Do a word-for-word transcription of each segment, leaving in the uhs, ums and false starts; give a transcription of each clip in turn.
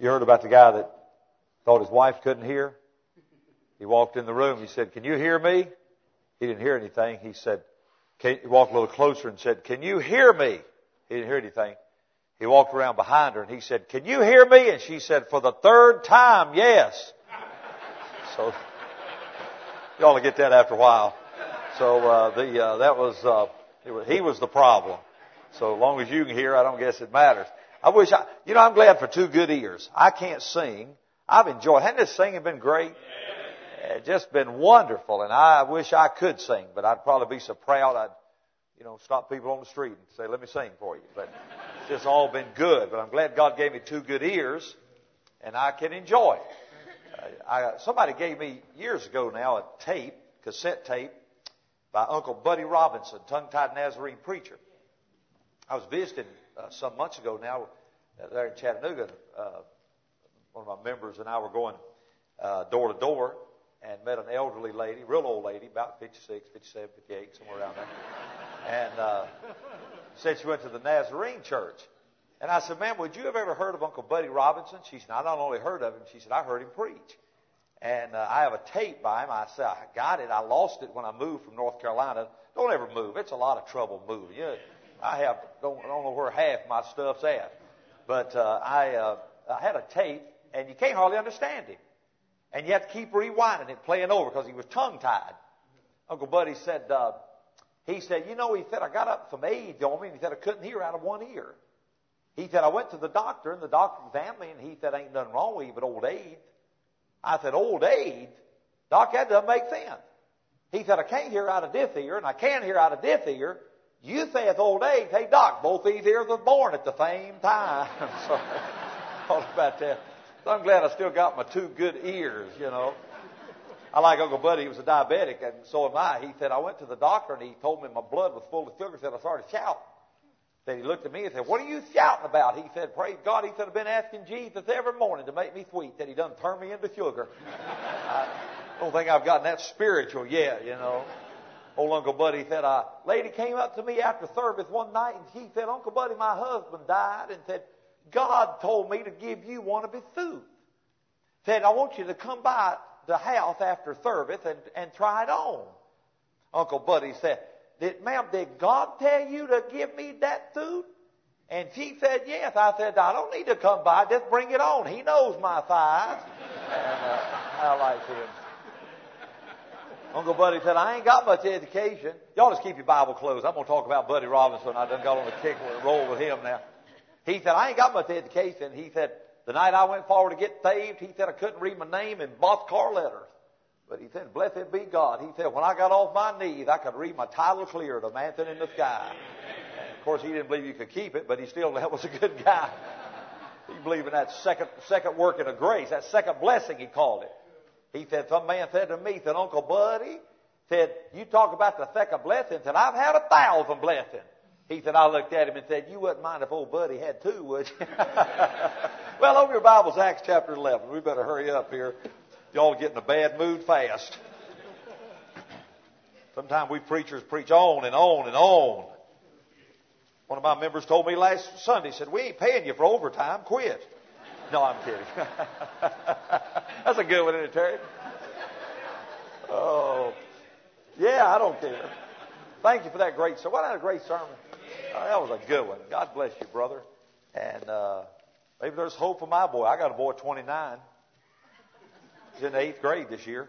You heard about the guy that thought his wife couldn't hear? He walked in the room. He said, "Can you hear me?" He didn't hear anything. He said, can, he walked a little closer and said, "Can you hear me?" He didn't hear anything. He walked around behind her and he said, "Can you hear me?" And she said, "For the third time, yes." So you ought to get that after a while. So uh, the uh, that was, uh, it was he was the problem. So as long as you can hear, I don't guess it matters. I wish I, you know, I'm glad for two good ears. I can't sing. I've enjoyed. Hasn't this singing been great? It's just been wonderful, and I wish I could sing, but I'd probably be so proud I'd, you know, stop people on the street and say, "Let me sing for you." But it's just all been good. But I'm glad God gave me two good ears, and I can enjoy it. Uh, I, somebody gave me years ago now a tape, cassette tape, by Uncle Buddy Robinson, tongue-tied Nazarene preacher. I was visiting uh, some months ago now uh, there in Chattanooga. Uh, one of my members and I were going uh, door to door and met an elderly lady, real old lady, about fifty-six, fifty-seven, fifty-eight, somewhere around there. And uh, said she went to the Nazarene church. And I said, "Ma'am, would you have ever heard of Uncle Buddy Robinson?" She said, "I not only heard of him," she said, "I heard him preach. And uh, I have a tape by him." I said, "I got it. I lost it when I moved from North Carolina." Don't ever move. It's a lot of trouble moving. You know, I have don't, don't know where half my stuff's at. But uh, I, uh, I had a tape, and you can't hardly understand him. And you have to keep rewinding it, playing over, because he was tongue-tied. Uncle Buddy said, uh, he said, "You know," he said, "I got up from age on me," and he said, "I couldn't hear out of one ear." He said, "I went to the doctor, and the doctor examined me, and he said, 'Ain't nothing wrong with you but old age.'" I said, "Old age? Doc, that doesn't make sense." He said, "I can't hear out of this ear, and I can't hear out of this ear. You say it's old age. Hey, Doc, both these ears were born at the same time." So, thought about that. So I'm glad I still got my two good ears, you know. I like Uncle Buddy. He was a diabetic, and so am I. He said, "I went to the doctor, and he told me my blood was full of sugar." He said, "I started shouting." Then he looked at me and said, "What are you shouting about?" He said, "Praise God." He said, "I've been asking Jesus every morning to make me sweet, that he done turn me into sugar." I don't think I've gotten that spiritual yet, you know. Old Uncle Buddy said, a lady came up to me after service one night, and she said, "Uncle Buddy, my husband died," and said, "God told me to give you one of his suits. Said, I want you to come by the house after service and, and try it on." Uncle Buddy said, Did, "Ma'am, did God tell you to give me that suit?" And she said, "Yes." I said, "I don't need to come by. Just bring it on. He knows my size." And uh, I like him. Uncle Buddy said, "I ain't got much education." Y'all just keep your Bible closed. I'm going to talk about Buddy Robinson. I done got on the kick and roll with him now. He said, "I ain't got much education." He said, "The night I went forward to get saved," he said, "I couldn't read my name in boxcar letters. But," he said, "blessed be God." He said, "When I got off my knees, I could read my title clear, The Mansion in the Sky." And of course, he didn't believe you could keep it, but he still that was a good guy. He believed in that second second working of grace, that second blessing, he called it. He said, some man said to me, said, "Uncle Buddy," said, "you talk about the second blessing." Said, "I've had a thousand blessings." He said, I looked at him and said, "You wouldn't mind if old Buddy had two, would you?" Well, open your Bibles, Acts chapter eleven. We better hurry up here. Y'all get in a bad mood fast. Sometimes we preachers preach on and on and on. One of my members told me last Sunday, said, "We ain't paying you for overtime. Quit." No, I'm kidding. That's a good one, isn't it, Terry? Oh, yeah, I don't care. Thank you for that great sermon. What a great sermon. Oh, that was a good one. God bless you, brother. And uh, maybe there's hope for my boy. I got a boy twenty-nine. He's in the eighth grade this year.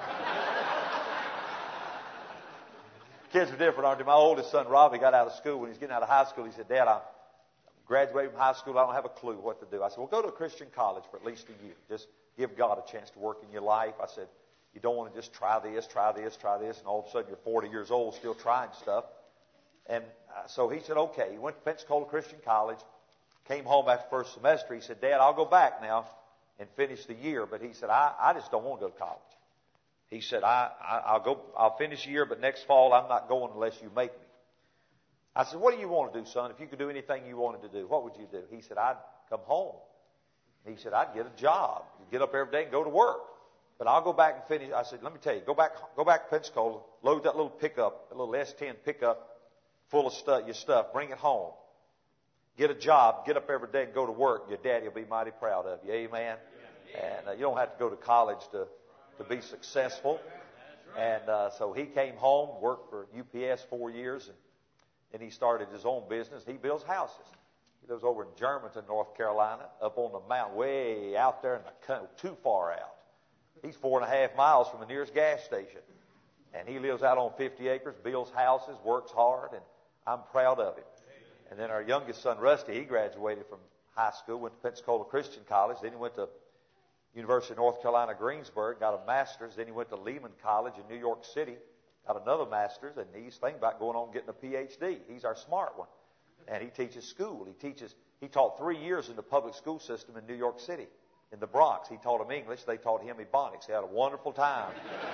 Kids are different, aren't they? My oldest son, Robbie, got out of school. When he was getting out of high school, he said, "Dad, I'm graduating from high school. I don't have a clue what to do." I said, "Well, go to a Christian college for at least a year. Just give God a chance to work in your life." I said, "You don't want to just try this, try this, try this, and all of a sudden you're forty years old still trying stuff." And uh, so he said, okay. He went to Pensacola Christian College, came home after first semester. He said, "Dad, I'll go back now and finish the year." But he said, I, I just don't want to go to college. He said, I, I, I'll go, I'll finish the year, but next fall I'm not going unless you make me. I said, "What do you want to do, son? If you could do anything you wanted to do, what would you do?" He said, "I'd come home." He said, "I'd get a job. Get up every day and go to work. But I'll go back and finish." I said, "Let me tell you, go back, go back to Pensacola, load that little pickup, a little S ten pickup full of stuff, your stuff, bring it home. Get a job, get up every day and go to work. Your daddy will be mighty proud of you. Amen. And uh, you don't have to go to college to, to be successful. And uh, so he came home, worked for U P S four years, and then he started his own business. He builds houses. He lives over in Germantown, North Carolina, up on the mountain, way out there in the country, too far out. He's four and a half miles from the nearest gas station. And he lives out on fifty acres, builds houses, works hard, and I'm proud of him. And then our youngest son, Rusty, he graduated from high school, went to Pensacola Christian College. Then he went to University of North Carolina, Greensburg, got a master's. Then he went to Lehman College in New York City, got another master's, and he's thinking about going on and getting a P H D. He's our smart one. And he teaches school. He teaches. He taught three years in the public school system in New York City, in the Bronx. He taught them English. They taught him Ebonics. He had a wonderful time.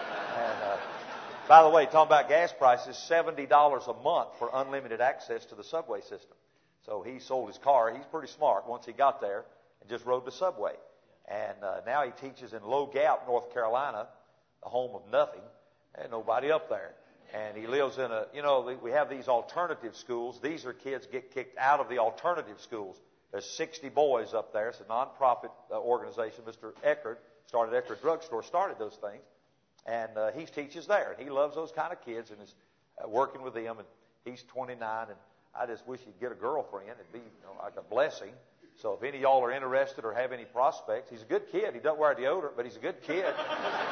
And uh, by the way, talking about gas prices, seventy dollars a month for unlimited access to the subway system. So he sold his car. He's pretty smart once he got there and just rode the subway. And uh, now he teaches in Low Gap, North Carolina, the home of nothing, and nobody up there. And he lives in a, you know, we have these alternative schools. These are kids get kicked out of the alternative schools. There's sixty boys up there. It's a nonprofit uh, organization. Mister Eckert started Eckert Drugstore, started those things. And uh, he teaches there. And he loves those kind of kids and is uh, working with them. And he's twenty-nine. And I just wish he'd get a girlfriend. It'd be, you know, like a blessing. So if any of y'all are interested or have any prospects, he's a good kid. He doesn't wear deodorant, but he's a good kid. And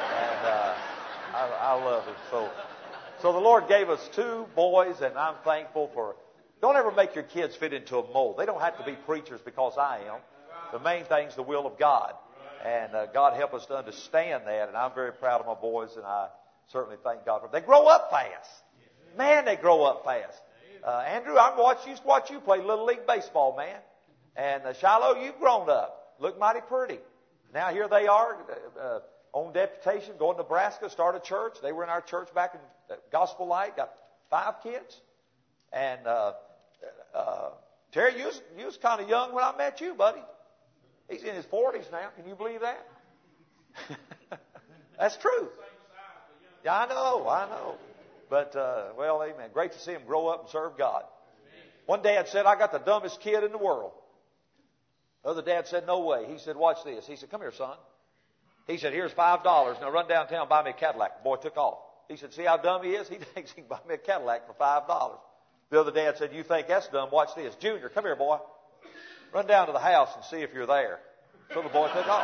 uh, I, I love him. So, so the Lord gave us two boys, and I'm thankful for. Don't ever make your kids fit into a mold. They don't have to be preachers because I am. The main thing's the will of God. And uh, God help us to understand that. And I'm very proud of my boys, and I certainly thank God for them. They grow up fast. Man, they grow up fast. Uh, Andrew, I watch, used to watch you play Little League Baseball, man. And uh, Shiloh, you've grown up. Look mighty pretty. Now here they are uh, uh, on deputation, going to Nebraska, start a church. They were in our church back in uh, Gospel Light, got five kids. And uh, uh, Terry, you was, you was kind of young when I met you, buddy. He's in his forties now. Can you believe that? That's true. Yeah, I know, I know. But, uh, well, amen. Great to see him grow up and serve God. One dad said, I got the dumbest kid in the world. The other dad said, no way. He said, watch this. He said, come here, son. He said, here's five dollars. Now run downtown and buy me a Cadillac. The boy took off. He said, see how dumb he is? He thinks he can buy me a Cadillac for five dollars. The other dad said, you think that's dumb? Watch this. Junior, come here, boy. Run down to the house and see if you're there. So the boy took off.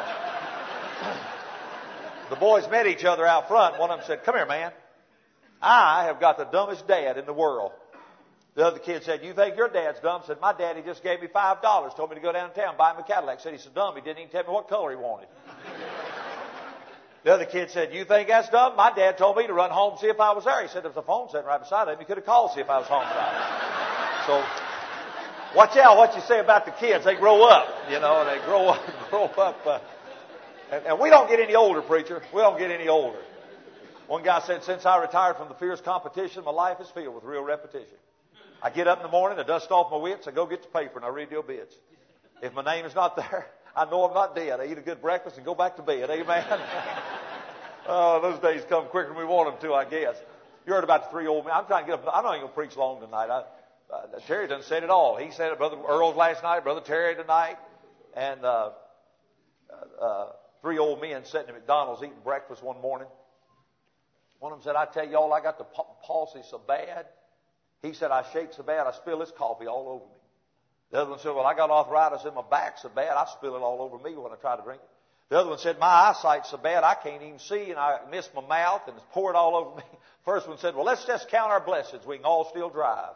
The boys met each other out front. One of them said, come here, man. I have got the dumbest dad in the world. The other kid said, you think your dad's dumb? Said, my daddy just gave me five dollars, told me to go downtown, buy him a Cadillac. Said he's so dumb, he didn't even tell me what color he wanted. The other kid said, you think that's dumb? My dad told me to run home and see if I was there. He said, there's a phone sitting right beside him. He could have called see if I was home tonight. So, watch out what you say about the kids. They grow up, you know, they grow up, grow up. Uh, and, and we don't get any older, preacher. We don't get any older. One guy said, since I retired from the fierce competition, my life is filled with real repetition. I get up in the morning, I dust off my wits, I go get the paper, and I read the obits. If my name is not there, I know I'm not dead. I eat a good breakfast and go back to bed. Amen? Oh, those days come quicker than we want them to, I guess. You heard about the three old men. I'm trying to get up. I'm not even going to preach long tonight. I, uh, Terry done said it all. He said it, Brother Earl's last night, Brother Terry tonight. And uh, uh, three old men sitting at McDonald's eating breakfast one morning. One of them said, I tell y'all, I got the palsy so bad. He said, I shake so bad, I spill this coffee all over me. The other one said, well, I got arthritis in my back so bad, I spill it all over me when I try to drink it. The other one said, my eyesight's so bad, I can't even see, and I miss my mouth, and it's poured all over me. First one said, well, let's just count our blessings. We can all still drive.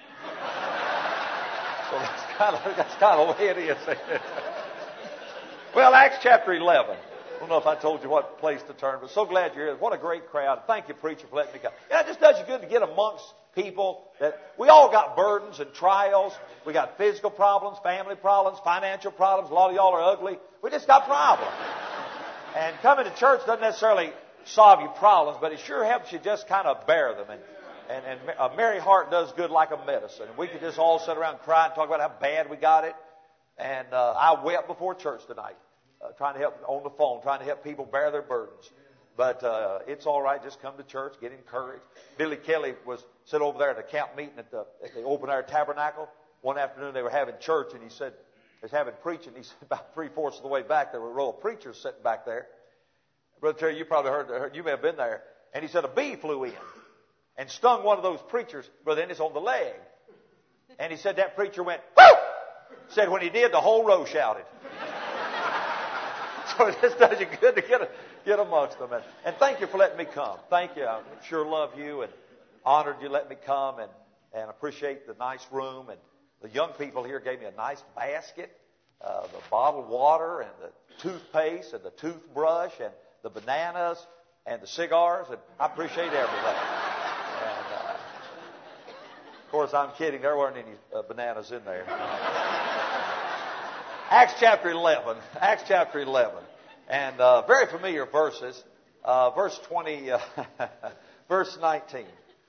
So that's kind of, that's kind of the way it is. Well, Acts chapter eleven. I don't know if I told you what place to turn, but so glad you're here. What a great crowd. Thank you, preacher, for letting me come. Yeah, it just does you good to get amongst people that we all got burdens and trials. We got physical problems, family problems, financial problems. A lot of y'all are ugly. We just got problems. And coming to church doesn't necessarily solve your problems, but it sure helps you just kind of bear them. And, and, and a merry heart does good like a medicine. We could just all sit around and cry and talk about how bad we got it. And uh, I wept before church tonight. Uh, trying to help on the phone, trying to help people bear their burdens. But uh, it's all right. Just come to church, get encouraged. Billy Kelly was sit over there at a camp meeting at the, at the open air tabernacle. one afternoon they were having church, and he said, they was having preaching. He said about three-fourths of the way back, there were a row of preachers sitting back there. Brother Terry, you probably heard, heard, you may have been there. And he said a bee flew in and stung one of those preachers, Brother Ennis, on the leg. And he said that preacher went, whoo! Said when he did, the whole row shouted. So it just does you good to get, get amongst them. And, and thank you for letting me come. Thank you. I sure love you and honored you let me come, and, and appreciate the nice room. And the young people here gave me a nice basket, uh, the bottled water and the toothpaste and the toothbrush and the bananas and the cigars, and I appreciate everything. And, uh, of course, I'm kidding. There weren't any uh, bananas in there. Acts chapter eleven. Acts chapter eleven. And uh, very familiar verses. Uh, verse twenty, uh, verse nineteen.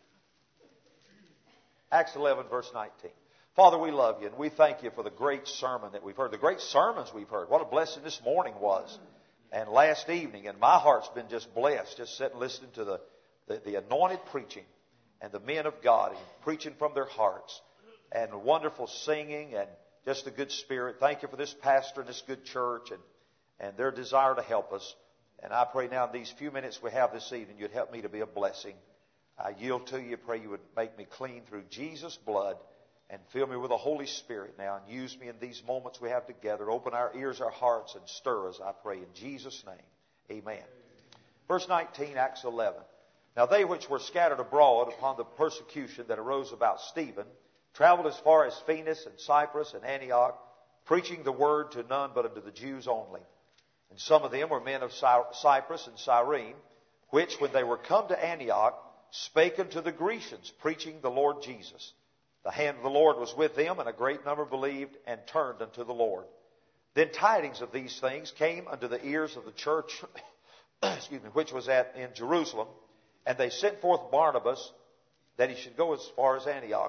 Acts eleven, verse nineteen. Father, we love you, and we thank you for the great sermon that we've heard, the great sermons we've heard. What a blessing this morning was, and last evening. And my heart's been just blessed, just sitting listening to the, the, the anointed preaching and the men of God and preaching from their hearts, and wonderful singing and just a good spirit. Thank you for this pastor and this good church and, and their desire to help us. And I pray now in these few minutes we have this evening, you'd help me to be a blessing. I yield to you. Pray you would make me clean through Jesus' blood and fill me with the Holy Spirit now, and use me in these moments we have together. Open our ears, our hearts, and stir us, I pray, in Jesus' name. Amen. Verse nineteen, Acts eleven. Now they which were scattered abroad upon the persecution that arose about Stephen traveled as far as Phoenix and Cyprus and Antioch, preaching the word to none but unto the Jews only. And some of them were men of Cyprus and Cyrene, which, when they were come to Antioch, spake unto the Grecians, preaching the Lord Jesus. The hand of the Lord was with them, and a great number believed and turned unto the Lord. Then tidings of these things came unto the ears of the church, excuse me, which was at in Jerusalem, and they sent forth Barnabas that he should go as far as Antioch,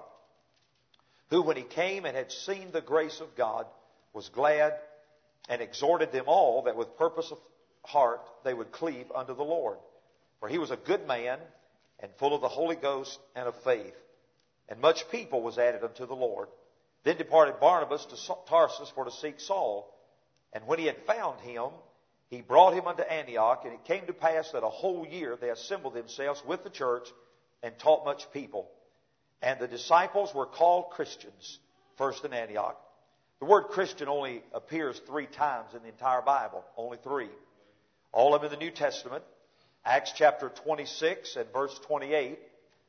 who, when he came and had seen the grace of God, was glad, and exhorted them all that with purpose of heart they would cleave unto the Lord. For he was a good man, and full of the Holy Ghost and of faith. And much people was added unto the Lord. Then departed Barnabas to Tarsus for to seek Saul. And when he had found him, he brought him unto Antioch. And it came to pass that a whole year they assembled themselves with the church and taught much people. And the disciples were called Christians, first in Antioch. The word Christian only appears three times in the entire Bible. Only three. All of them in the New Testament. Acts chapter twenty-six and verse twenty-eight.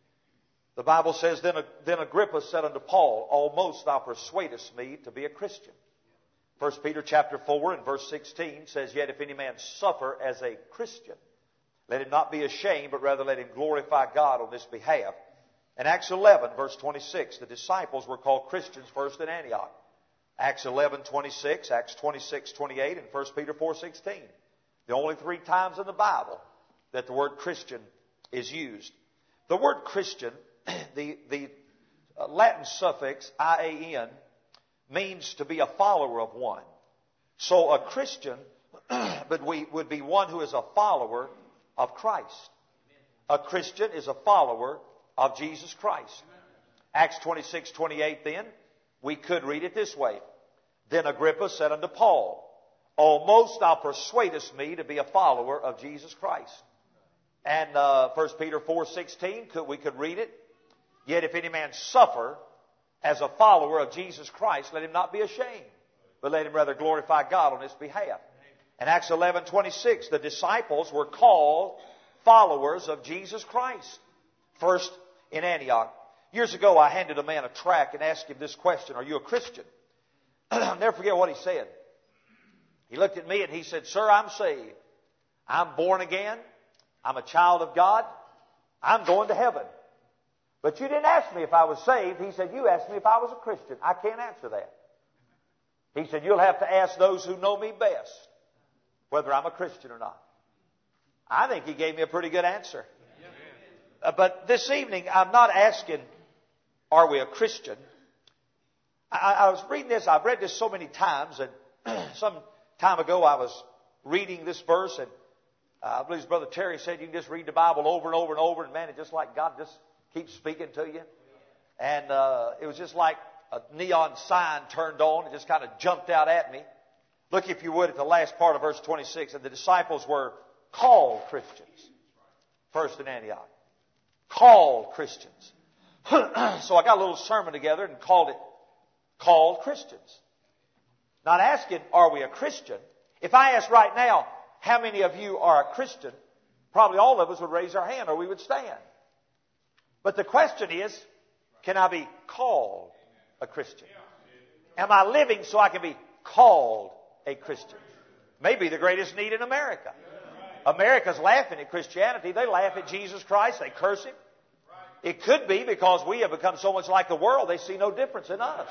The Bible says, Then, then Agrippa said unto Paul, Almost thou persuadest me to be a Christian. First Peter chapter four and verse sixteen says, Yet if any man suffer as a Christian, let him not be ashamed, but rather let him glorify God on this behalf. And Acts eleven, verse twenty-six, the disciples were called Christians first in Antioch. Acts eleven, twenty-six, Acts twenty-six, twenty-eight, and First Peter four, sixteen. The only three times in the Bible that the word Christian is used. The word Christian, the, the Latin suffix I A N, means to be a follower of one. So a Christian but we would be one who is a follower of Christ. A Christian is a follower of Jesus Christ. Acts twenty-six, twenty-eight then, we could read it this way. Then Agrippa said unto Paul, Almost thou persuadest me to be a follower of Jesus Christ. And uh, First Peter four sixteen, could, we could read it. Yet if any man suffer as a follower of Jesus Christ, let him not be ashamed, but let him rather glorify God on his behalf. And Acts eleven twenty-six, the disciples were called followers of Jesus Christ. First in Antioch. Years ago, I handed a man a tract and asked him this question, Are you a Christian? I'll never forget what he said. He looked at me and he said, Sir, I'm saved. I'm born again. I'm a child of God. I'm going to heaven. But you didn't ask me if I was saved. He said, you asked me if I was a Christian. I can't answer that. He said, you'll have to ask those who know me best whether I'm a Christian or not. I think he gave me a pretty good answer. Uh, but this evening, I'm not asking, are we a Christian? I, I was reading this. I've read this so many times. And some time ago, I was reading this verse. And uh, I believe Brother Terry said you can just read the Bible over and over and over. And man, it's just like God just keeps speaking to you. And uh, it was just like a neon sign turned on. It just kind of jumped out at me. Look, if you would, at the last part of verse twenty-six. And the disciples were called Christians. First in Antioch. Called Christians. So I got a little sermon together and called it Called Christians. Not asking, are we a Christian? If I ask right now, how many of you are a Christian? Probably all of us would raise our hand or we would stand. But the question is, can I be called a Christian? Am I living so I can be called a Christian? Maybe the greatest need in America. America's laughing at Christianity. They laugh at Jesus Christ. They curse Him. It could be because we have become so much like the world, they see no difference in us.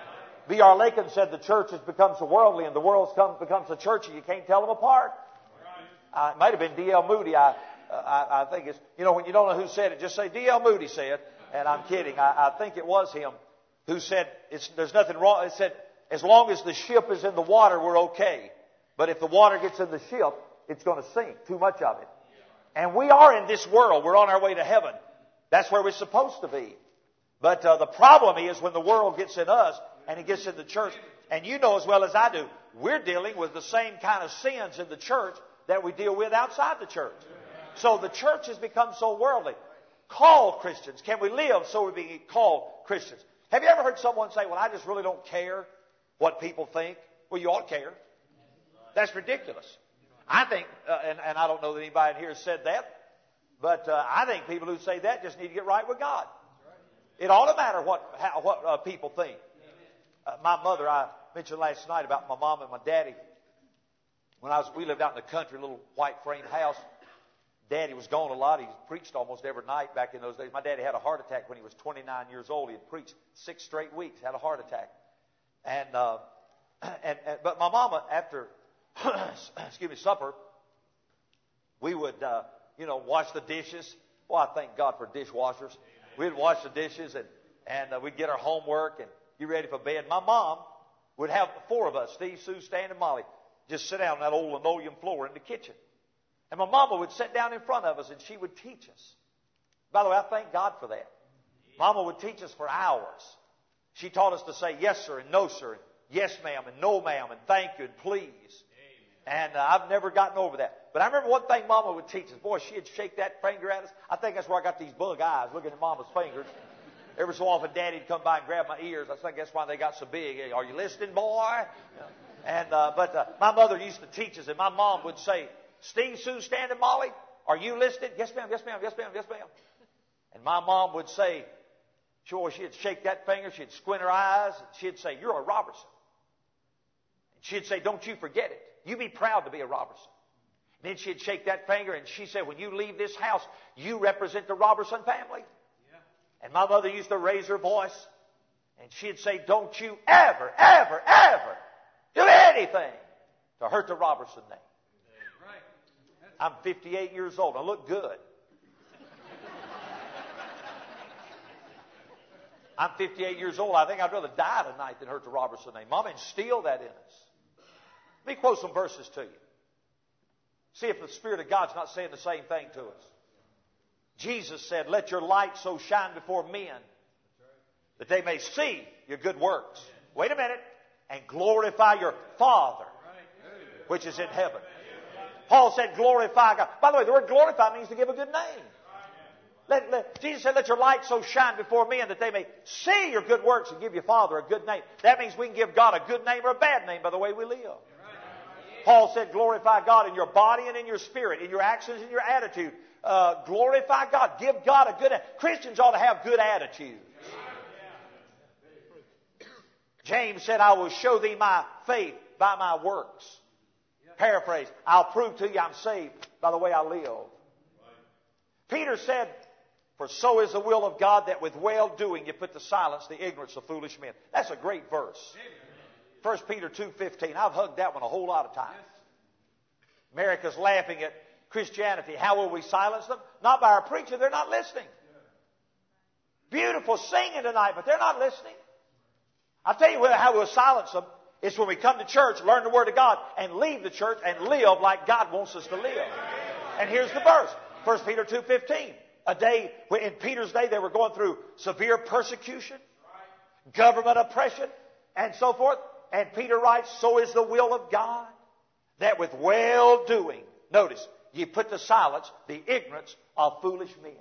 B R Lakin said the church has become so worldly and the world becomes a church and you can't tell them apart. Uh, it might have been D L Moody. I, uh, I, I think it's, you know, when you don't know who said it, just say D L Moody said, and I'm kidding. I, I think it was him who said, it's, there's nothing wrong. It said, as long as the ship is in the water, we're okay. But if the water gets in the ship, it's going to sink, too much of it. And we are in this world. We're on our way to heaven. That's where we're supposed to be. But uh, the problem is when the world gets in us and it gets in the church, and you know as well as I do, we're dealing with the same kind of sins in the church that we deal with outside the church. So the church has become so worldly. Called Christians. Can we live so we be called Christians? Have you ever heard someone say, well, I just really don't care what people think? Well, you ought to care. That's ridiculous. I think, uh, and, and I don't know that anybody in here has said that, but uh, I think people who say that just need to get right with God. It ought to matter what how, what uh, people think. Uh, my mother, I mentioned last night about my mom and my daddy. When I was, we lived out in the country, a little white frame house. Daddy was gone a lot. He preached almost every night back in those days. My daddy had a heart attack when he was twenty-nine years old. He had preached six straight weeks, had a heart attack. And, uh, and, and but my mama, after, excuse me, supper, we would, uh, you know, wash the dishes. Well, I thank God for dishwashers. We'd wash the dishes and, and uh, we'd get our homework and get ready for bed. My mom would have four of us, Steve, Sue, Stan, and Molly, just sit down on that old linoleum floor in the kitchen. And my mama would sit down in front of us and she would teach us. By the way, I thank God for that. Mama would teach us for hours. She taught us to say yes, sir, and no, sir, and yes, ma'am, and no, ma'am, and thank you, and please. And uh, I've never gotten over that. But I remember one thing Mama would teach us. Boy, she'd shake that finger at us. I think that's where I got these bug eyes, looking at Mama's fingers. Every so often, Daddy'd come by and grab my ears. I think that's why they got so big. Hey, are you listening, boy? And uh, But uh, my mother used to teach us, and my mom would say, Steve, Sue, Stan, and Molly, are you listening? Yes, ma'am, yes, ma'am, yes, ma'am, yes, ma'am. And my mom would say, sure, she'd shake that finger, she'd squint her eyes, and she'd say, you're a Robertson. And she'd say, don't you forget it. You be proud to be a Robertson. And then she'd shake that finger, and she said, when you leave this house, you represent the Robertson family. Yeah. And my mother used to raise her voice, and she'd say, don't you ever, ever, ever do anything to hurt the Robertson name. I'm fifty-eight years old. I look good. I'm fifty-eight years old. I think I'd rather die tonight than hurt the Robertson name. Mom instilled that in us. Let me quote some verses to you. See if the Spirit of God's not saying the same thing to us. Jesus said, let your light so shine before men that they may see your good works. Wait a minute. And glorify your Father, which is in heaven. Paul said, glorify God. By the way, the word glorify means to give a good name. Let, let, Jesus said, let your light so shine before men that they may see your good works and give your Father a good name. That means we can give God a good name or a bad name by the way we live. Paul said, glorify God in your body and in your spirit, in your actions and your attitude. Uh, glorify God. Give God a good... Christians ought to have good attitudes. James said, I will show thee my faith by my works. Paraphrase, I'll prove to you I'm saved by the way I live. Peter said, for so is the will of God that with well-doing you put to silence the ignorance of foolish men. That's a great verse. First Peter two fifteen. I've hugged that one a whole lot of times. America's laughing at Christianity. How will we silence them? Not by our preaching. They're not listening. Beautiful singing tonight, but they're not listening. I'll tell you how we'll silence them. It's when we come to church, learn the Word of God, and leave the church and live like God wants us to live. And here's the verse. First Peter two fifteen. A day, in Peter's day, they were going through severe persecution. government oppression, and so forth. And Peter writes, so is the will of God, that with well-doing, notice, ye put to silence the ignorance of foolish men.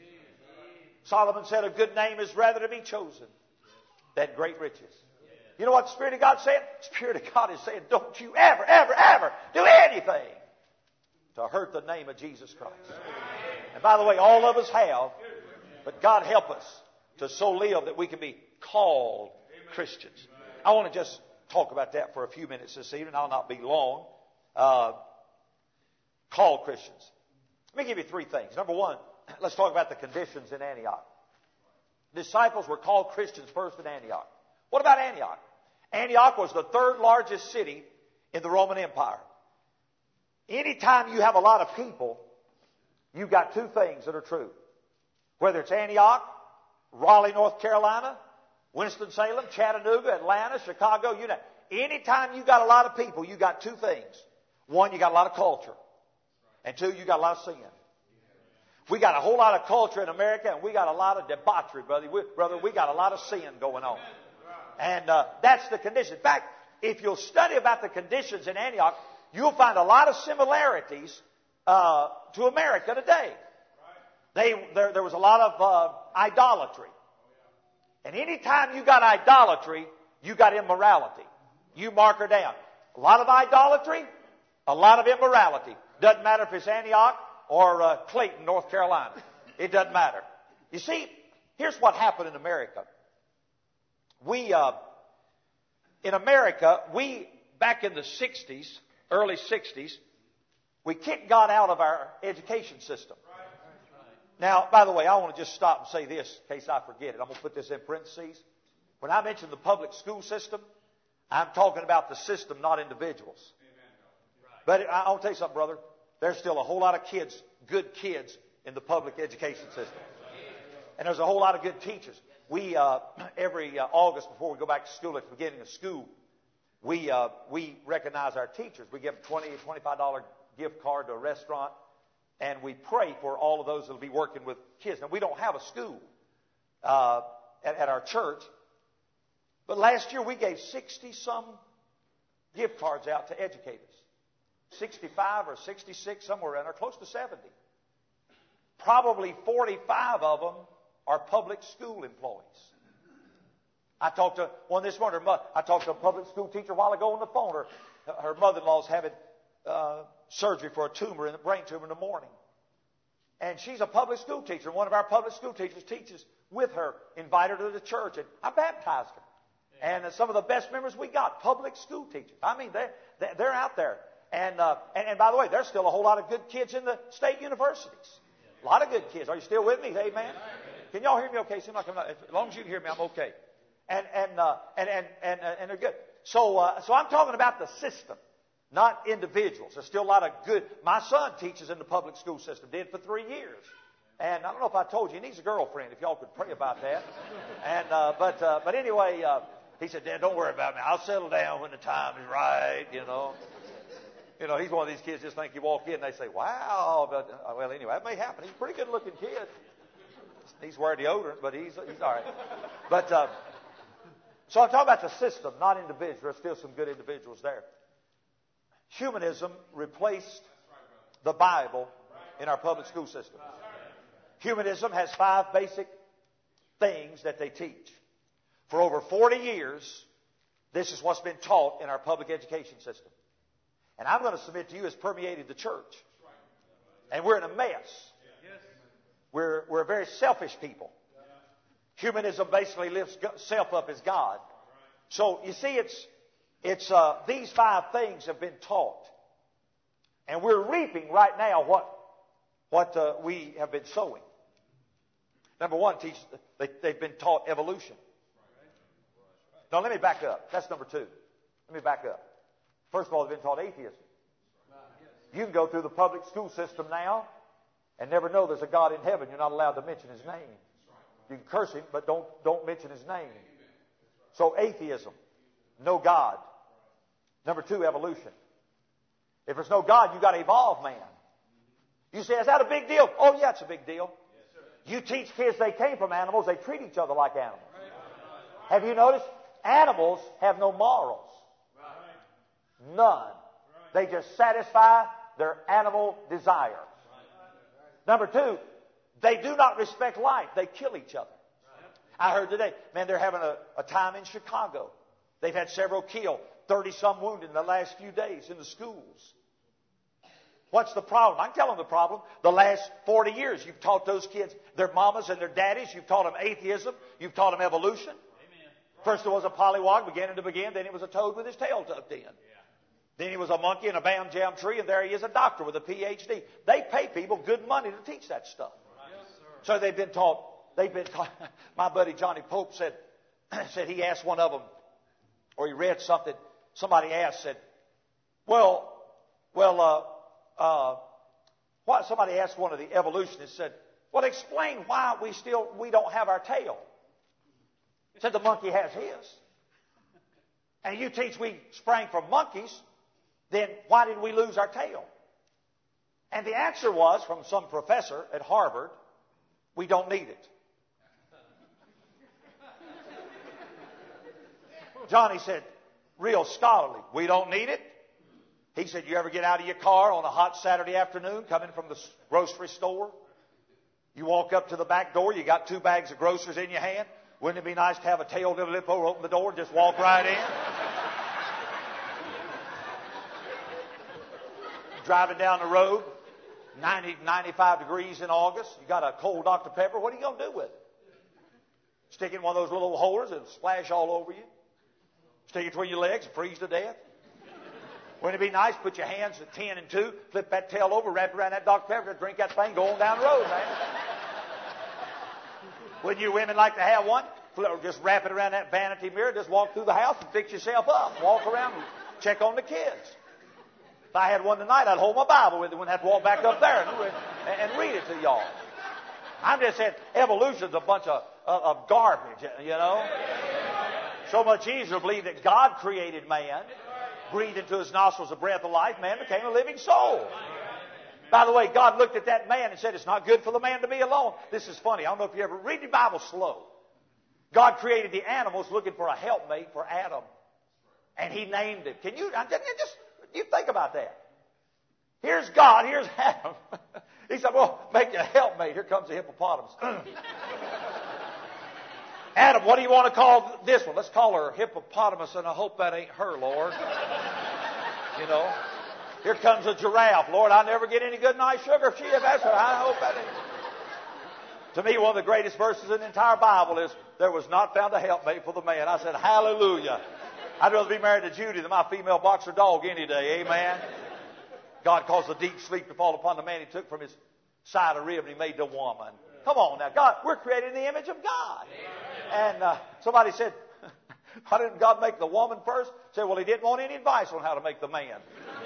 Solomon said, a good name is rather to be chosen than great riches. You know what the Spirit of God is saying? The Spirit of God is saying, don't you ever, ever, ever do anything to hurt the name of Jesus Christ. And by the way, all of us have, but God help us to so live that we can be called Christians. I want to just talk about that for a few minutes this evening. I'll not be long. Uh, called Christians. Let me give you three things. Number one, let's talk about the conditions in Antioch. Disciples were called Christians first in Antioch. What about Antioch? Antioch was the third largest city in the Roman Empire. Anytime you have a lot of people, you've got two things that are true. Whether it's Antioch, Raleigh, North Carolina, Winston-Salem, Chattanooga, Atlanta, Chicago, you know. Anytime you got a lot of people, you got two things. One, you got a lot of culture. And two, you got a lot of sin. We got a whole lot of culture in America, and we got a lot of debauchery, brother. We, brother, we got a lot of sin going on. And uh, that's the condition. In fact, if you'll study about the conditions in Antioch, you'll find a lot of similarities uh, to America today. They, there, there was a lot of uh, idolatry. And anytime you got idolatry, you got immorality. You mark her down. A lot of idolatry, a lot of immorality. Doesn't matter if it's Antioch or uh, Clayton, North Carolina. It doesn't matter. You see, here's what happened in America. We, uh, in America, we, back in the sixties, early sixties, we kicked God out of our education system. Now, by the way, I want to just stop and say this in case I forget it. I'm going to put this in parentheses. When I mention the public school system, I'm talking about the system, not individuals. But I want to tell you something, brother. There's still a whole lot of kids, good kids, in the public education system. And there's a whole lot of good teachers. We, uh, every uh, August before we go back to school, at the beginning of school, we, uh, we recognize our teachers. We give them a twenty dollars, twenty-five dollars gift card to a restaurant. And we pray for all of those that will be working with kids. Now, we don't have a school uh, at, at our church. But last year, we gave sixty-some gift cards out to educators. sixty-five or sixty-six, somewhere around there, close to seventy. Probably forty-five of them are public school employees. I talked to one this morning. I talked to a public school teacher a while ago on the phone. Her, her mother-in-law's having uh, surgery for a tumor, in a brain tumor in the morning. And she's a public school teacher. One of our public school teachers teaches with her, invited her to the church, and I baptized her. And uh, some of the best members we got, public school teachers. I mean, they're, they're out there. And, uh, and, and by the way, there's still a whole lot of good kids in the state universities. A lot of good kids. Are you still with me? Amen? Can y'all hear me okay? Seems like I'm not, as long as you can hear me, I'm okay. And, and, uh, and, and, and, uh, and they're good. So, uh, so I'm talking about the system, not individuals. There's still a lot of good. My son teaches in the public school system, did for three years. And I don't know if I told you, he needs a girlfriend, if y'all could pray about that. And, uh, but, uh, but anyway, uh, he said, Dad, don't worry about me. I'll settle down when the time is right, you know. You know, he's one of these kids just think you walk in and they say, wow. But, uh, well, anyway, that may happen. He's a pretty good-looking kid. He's wearing deodorant, but he's, he's all right. But, uh, so I'm talking about the system, not individuals. There's still some good individuals there. Humanism replaced the Bible in our public school system. Humanism has five basic things that they teach. For over forty years, this is what's been taught in our public education system. And I'm going to submit to you it's permeated the church. And we're in a mess. We're, we're a very selfish people. Humanism basically lifts self up as God. So, you see, it's, it's uh, these five things have been taught. And we're reaping right now what, what uh, we have been sowing. Number one, teach, they, they've been taught evolution. Now, let me back up. That's number two. Let me back up. First of all, they've been taught atheism. You can go through the public school system now and never know there's a God in heaven. You're not allowed to mention His name. You can curse Him, but don't, don't mention His name. So atheism, no God. Number two, evolution. If there's no God, you've got to evolve man. You say, is that a big deal? Oh, yeah, it's a big deal. You teach kids they came from animals, they treat each other like animals. Have you noticed? Animals have no morals. None. They just satisfy their animal desire. Number two, they do not respect life. They kill each other. I heard today, man, they're having a, a time in Chicago. They've had several killed, thirty-some wounded in the last few days in the schools. What's the problem? I can tell them the problem. The last forty years, you've taught those kids, their mamas and their daddies, you've taught them atheism, you've taught them evolution. Amen. First it was a pollywog beginning to begin, then it was a toad with his tail tucked in. Yeah. Then he was a monkey in a bam jam tree, and there he is, a doctor with a P H D. They pay people good money to teach that stuff. Yes, so they've been taught, they've been taught. My buddy Johnny Pope said, said he asked one of them, or he read something, somebody asked, said, well, well, uh, Uh, what somebody asked one of the evolutionists, said, well, explain why we still we don't have our tail. Said the monkey has his. And you teach we sprang from monkeys, then why did we lose our tail? And the answer was, from some professor at Harvard, we don't need it. Johnny said, real scholarly, we don't need it. He said, you ever get out of your car on a hot Saturday afternoon coming from the grocery store? You walk up to the back door, you got two bags of groceries in your hand. Wouldn't it be nice to have a tail little lip over, open the door and just walk right in? Driving down the road, ninety, ninety-five degrees in August. You got a cold Doctor Pepper. What are you going to do with it? Stick it in one of those little holders and splash all over you? Stick it between your legs and freeze to death? Wouldn't it be nice? Put your hands at ten and two, flip that tail over, wrap it around that Doctor Pepper, drink that thing, go on down the road, man. Wouldn't you women like to have one? Just wrap it around that vanity mirror, just walk through the house and fix yourself up. Walk around and check on the kids. If I had one tonight, I'd hold my Bible with it. Wouldn't have to walk back up there and, and read it to y'all. I'm just saying, evolution's a bunch of, of, of garbage, you know. So much easier to believe that God created man, breathed into his nostrils the breath of life, man became a living soul. By the way, God looked at that man and said, it's not good for the man to be alone. This is funny. I don't know if you ever read your Bible slow. God created the animals looking for a helpmate for Adam. And he named him. Can you just you think about that? Here's God, here's Adam. He said, well, make you a helpmate. Here comes the hippopotamus. Adam, what do you want to call this one? Let's call her hippopotamus, and I hope that ain't her, Lord. You know. Here comes a giraffe. Lord, I never get any good nice sugar if she if that's her. I hope that ain't. To me, one of the greatest verses in the entire Bible is, there was not found a helpmate for the man. I said, hallelujah. I'd rather be married to Judy than my female boxer dog any day. Amen. God caused a deep sleep to fall upon the man. He took from his side a rib and he made the woman. Come on now. God, we're created in the image of God. And uh, somebody said, why didn't God make the woman first? Said, well, he didn't want any advice on how to make the man.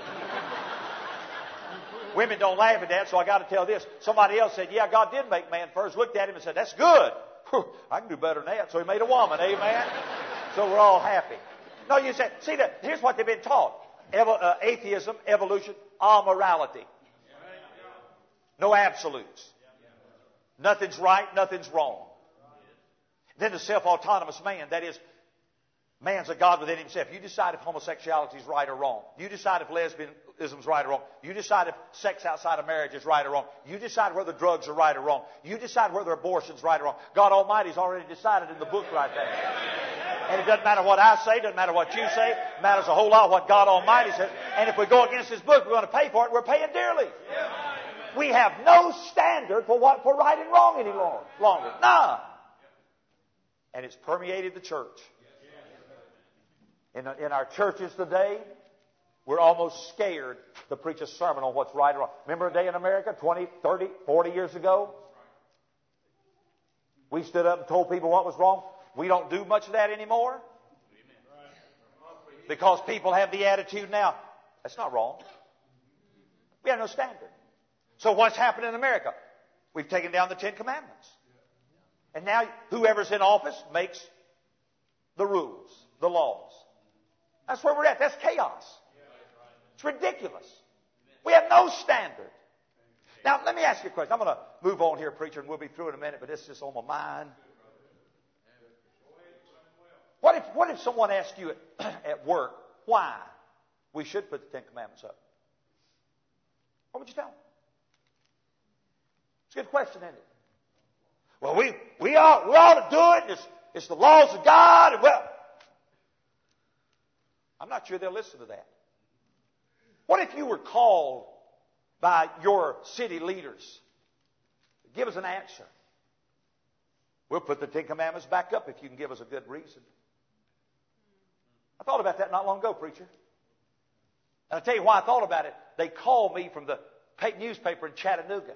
Women don't laugh at that, so I got to tell this. Somebody else said, yeah, God did make man first. Looked at him and said, that's good. Whew, I can do better than that. So he made a woman. Amen. So we're all happy. No, you said, see, that here's what they've been taught. Evo, uh, atheism, evolution, amorality. No absolutes. Nothing's right, nothing's wrong. Then the self-autonomous man, that is, man's a God within himself. You decide if homosexuality is right or wrong. You decide if lesbianism is right or wrong. You decide if sex outside of marriage is right or wrong. You decide whether drugs are right or wrong. You decide whether abortion is right or wrong. God Almighty's already decided in the book right there. And it doesn't matter what I say, doesn't matter what you say. It matters a whole lot what God Almighty says. And if we go against His book, we're going to pay for it. We're paying dearly. We have no standard for what for right and wrong any longer. None. And it's permeated the church. In, in our churches today, we're almost scared to preach a sermon on what's right or wrong. Remember a day in America, twenty, thirty, forty years ago? We stood up and told people what was wrong. We don't do much of that anymore. Because people have the attitude now, that's not wrong. We have no standard. So what's happened in America? We've taken down the Ten Commandments. And now whoever's in office makes the rules, the laws. That's where we're at. That's chaos. It's ridiculous. We have no standard. Now, let me ask you a question. I'm going to move on here, preacher, and we'll be through in a minute, but it's just on my mind. What if, what if someone asked you at, at work why we should put the Ten Commandments up? What would you tell them? It's a good question, isn't it? Well, we, we, ought, we ought to do it. It's, it's the laws of God. And well, I'm not sure they'll listen to that. What if you were called by your city leaders? Give us an answer. We'll put the Ten Commandments back up if you can give us a good reason. I thought about that not long ago, preacher. And I'll tell you why I thought about it. They called me from the newspaper in Chattanooga.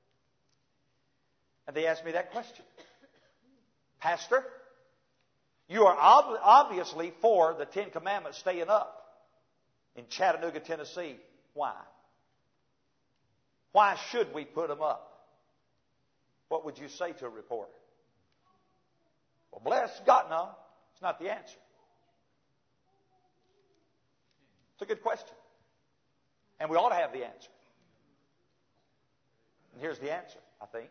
And they asked me that question. Pastor, you are ob- obviously for the Ten Commandments staying up in Chattanooga, Tennessee. Why? Why should we put them up? What would you say to a reporter? Well, bless God, no. It's not the answer. It's a good question. And we ought to have the answer. And here's the answer, I think.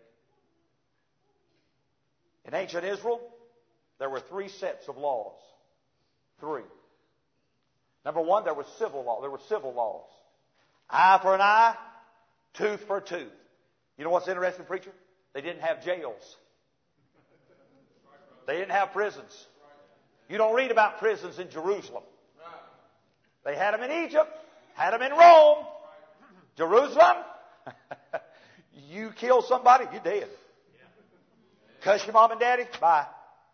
In ancient Israel, there were three sets of laws. Three. Number one, there was civil law. There were civil laws. Eye for an eye, tooth for a tooth. You know what's interesting, preacher? They didn't have jails. They didn't have prisons. You don't read about prisons in Jerusalem. They had them in Egypt, had them in Rome. Jerusalem, you kill somebody, you're dead. Cuss your mom and daddy, bye.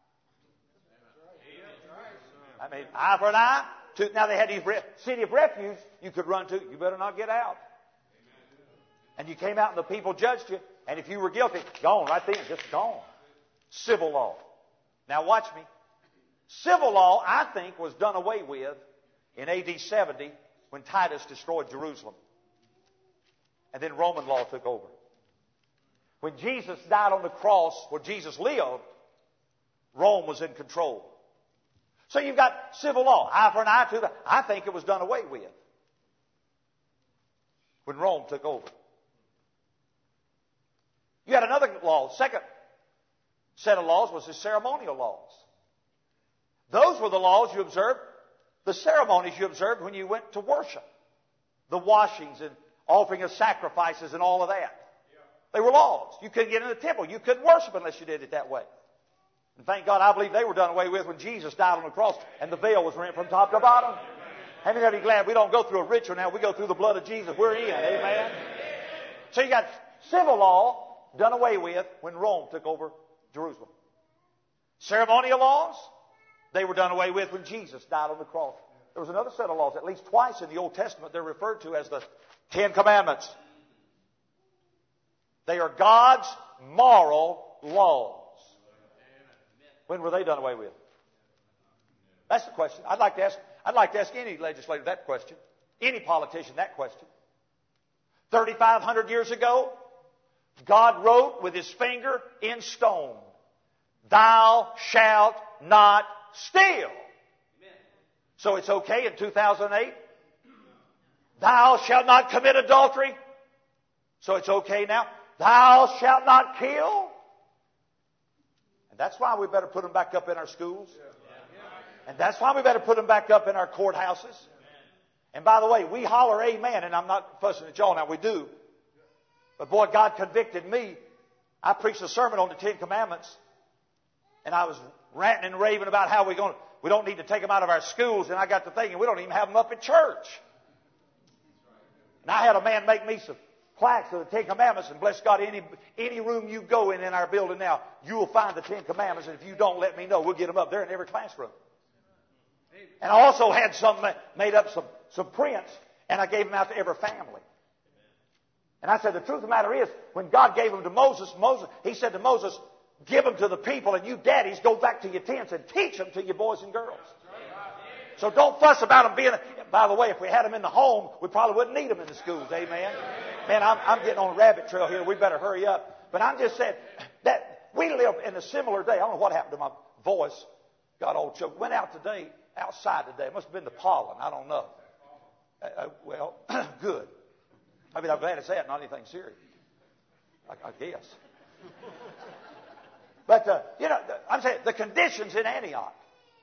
I mean, eye for an eye. Tooth. Now they had these re- city of refuge you could run to. You better not get out. And you came out and the people judged you. And if you were guilty, gone right then, just gone. Civil law. Now watch me. Civil law, I think, was done away with in A D seventy when Titus destroyed Jerusalem. And then Roman law took over. When Jesus died on the cross, where Jesus lived, Rome was in control. So you've got civil law, eye for an eye, tooth. I think it was done away with when Rome took over. You had another law. Second set of laws was the ceremonial laws. Those were the laws you observed, the ceremonies you observed when you went to worship. The washings and offering of sacrifices and all of that. They were laws. You couldn't get in the temple. You couldn't worship unless you did it that way. And thank God, I believe they were done away with when Jesus died on the cross and the veil was rent from top to bottom. How many of you are glad we don't go through a ritual now? We go through the blood of Jesus. We're in. Amen. So you got civil law done away with when Rome took over Jerusalem. Ceremonial laws, they were done away with when Jesus died on the cross. There was another set of laws, at least twice in the Old Testament, they're referred to as the Ten Commandments. They are God's moral laws. When were they done away with? That's the question. I'd like to ask, I'd like to ask any legislator that question, any politician that question. thirty-five hundred years ago, God wrote with His finger in stone, "Thou shalt not steal." So it's okay in two thousand eight. "Thou shalt not commit adultery." So it's okay now. "Thou shalt not kill." And that's why we better put them back up in our schools. And that's why we better put them back up in our courthouses. And by the way, we holler amen, and I'm not fussing at y'all now, we do. But boy, God convicted me. I preached a sermon on the Ten Commandments. And I was ranting and raving about how we going we don't need to take them out of our schools. And I got to thinking, we don't even have them up at church. And I had a man make me some plaques of the Ten Commandments. And bless God, any, any room you go in in our building now, you will find the Ten Commandments. And if you don't, let me know. We'll get them up there in every classroom. And I also had some made up some, some prints, and I gave them out to every family. And I said, the truth of the matter is, when God gave them to Moses, Moses, He said to Moses, give them to the people, and you daddies go back to your tents and teach them to your boys and girls. So don't fuss about them being... By the way, if we had them in the home, we probably wouldn't need them in the schools. Amen? Man, I'm, I'm getting on a rabbit trail here. We better hurry up. But I'm just saying that we live in a similar day. I don't know what happened to my voice. Got all choked. Went out today, outside today. It must have been the pollen. I don't know. Uh, uh, well, good. I mean, I'm glad to say it. Not anything serious. I, I guess. But, uh, you know, I'm saying the conditions in Antioch.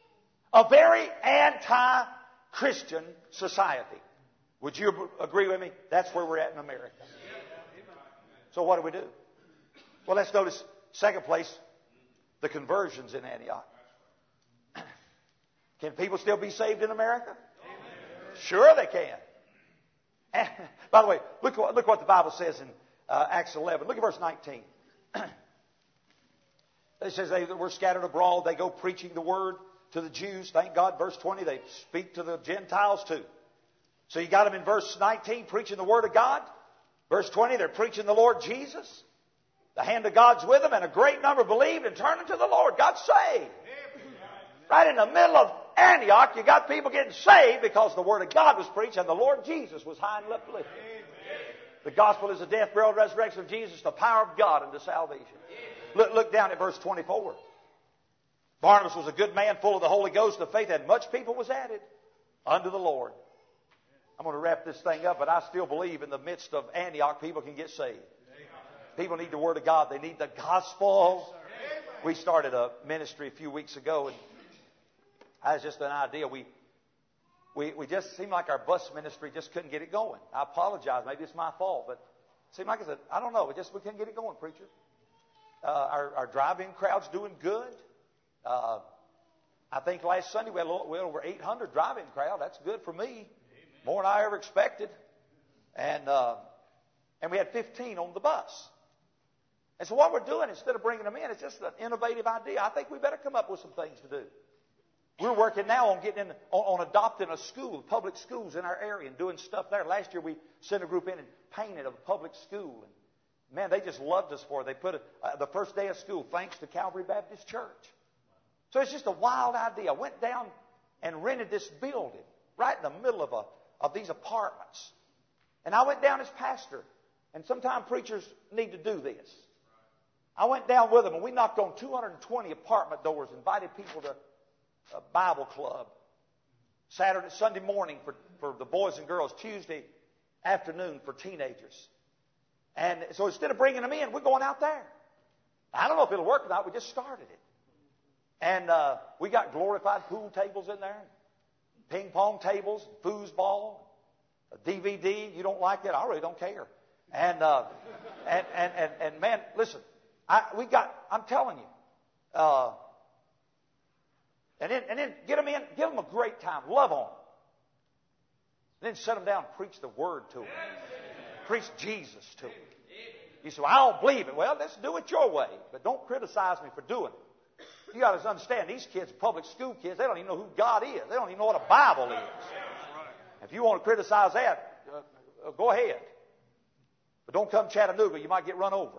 A very anti-Christian society. Would you agree with me? That's where we're at in America. So what do we do? Well, let's notice, second place, the conversions in Antioch. Can people still be saved in America? Sure they can. And, by the way, look, look what the Bible says in uh, Acts eleven. Look at verse nineteen. It says they were scattered abroad. They go preaching the word to the Jews. Thank God. Verse twenty, they speak to the Gentiles too. So you got them in verse nineteen preaching the word of God. Verse twenty, they're preaching the Lord Jesus. The hand of God's with them, and a great number believed and turned unto the Lord. Got saved. Right in the middle of Antioch, you got people getting saved because the word of God was preached and the Lord Jesus was high and lifted. The gospel is the death, burial, and resurrection of Jesus, the power of God unto salvation. Look, look down at verse twenty-four. Barnabas was a good man, full of the Holy Ghost and faith, and much people was added unto the Lord. I'm going to wrap this thing up, but I still believe in the midst of Antioch, people can get saved. People need the Word of God. They need the gospel. We started a ministry a few weeks ago, and I was just an idea. We, we, we just seemed like our bus ministry just couldn't get it going. I apologize. Maybe it's my fault, but it seemed like I said, I don't know. We just we couldn't get it going, preacher. Uh, our, our drive-in crowd's doing good. Uh, I think last Sunday we had, a little, we had over eight hundred drive-in crowd. That's good for me. More than I ever expected. And uh, and we had fifteen on the bus. And so what we're doing, instead of bringing them in, it's just an innovative idea. I think we better come up with some things to do. We're working now on getting in, on, on adopting a school, public schools in our area, and doing stuff there. Last year we sent a group in and painted a public school. And man, they just loved us for it. They put a, uh, the first day of school, thanks to Calvary Baptist Church. So it's just a wild idea. I went down and rented this building right in the middle of a of these apartments. And I went down as pastor. And sometimes preachers need to do this. I went down with them, and we knocked on two hundred twenty apartment doors, invited people to a Bible club. Saturday, Sunday morning for, for the boys and girls. Tuesday afternoon for teenagers. And so instead of bringing them in, we're going out there. I don't know if it'll work or not. We just started it. And uh, we got glorified pool tables in there. Ping pong tables, foosball, a D V D. You don't like that? I really don't care. And uh, and, and and and man, listen, I we got. I'm telling you, uh, and then and then get them in, give them a great time, love on them, and then set them down, and preach the word to them, preach Jesus to them. You say, well, I don't believe it. Well, let's do it your way, but don't criticize me for doing it. You got to understand, these kids, public school kids, they don't even know who God is. They don't even know what a Bible is. If you want to criticize that, uh, uh, go ahead. But don't come Chattanooga. You might get run over.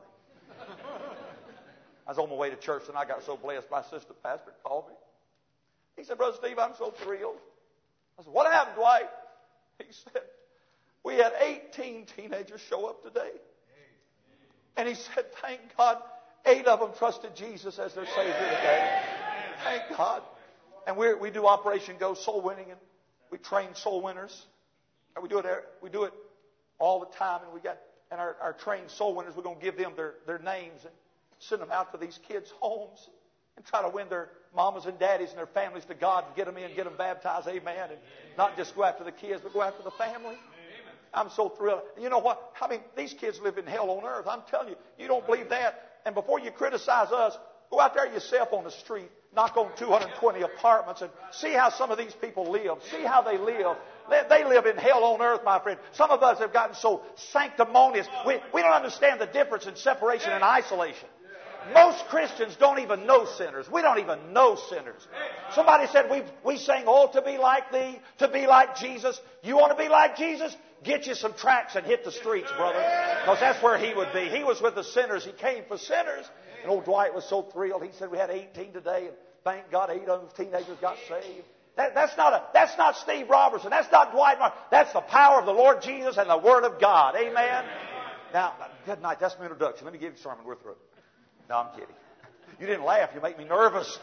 I was on my way to church, and I got so blessed. My assistant pastor called me. He said, Brother Steve, I'm so thrilled. I said, what happened, Dwight? He said, we had eighteen teenagers show up today. And he said, thank God, eight of them trusted Jesus as their Savior today. Thank God. And we we do Operation Go Soul Winning, and we train soul winners. And we do it we do it all the time. And we got and our, our trained soul winners, we're going to give them their, their names and send them out to these kids' homes and try to win their mamas and daddies and their families to God and get them in, get them baptized. Amen. And not just go after the kids, but go after the family. I'm so thrilled. And you know what? I mean, these kids live in hell on earth. I'm telling you, you don't believe that. And before you criticize us, go out there yourself on the street, knock on two hundred twenty apartments, and see how some of these people live. See how they live. They live in hell on earth, my friend. Some of us have gotten so sanctimonious. We, we don't understand the difference in separation and isolation. Most Christians don't even know sinners. We don't even know sinners. Somebody said, we, we sang, oh, to be like thee, to be like Jesus. You want to be like Jesus? Get you some tracts and hit the streets, brother. Because that's where he would be. He was with the sinners. He came for sinners. And old Dwight was so thrilled. He said we had eighteen today. And thank God eight of those teenagers got saved. That, that's, not a, that's not Steve Robertson. That's not Dwight Martin. That's the power of the Lord Jesus and the Word of God. Amen? Now, good night. That's my introduction. Let me give you a sermon. We're through. No, I'm kidding. You didn't laugh. You make me nervous.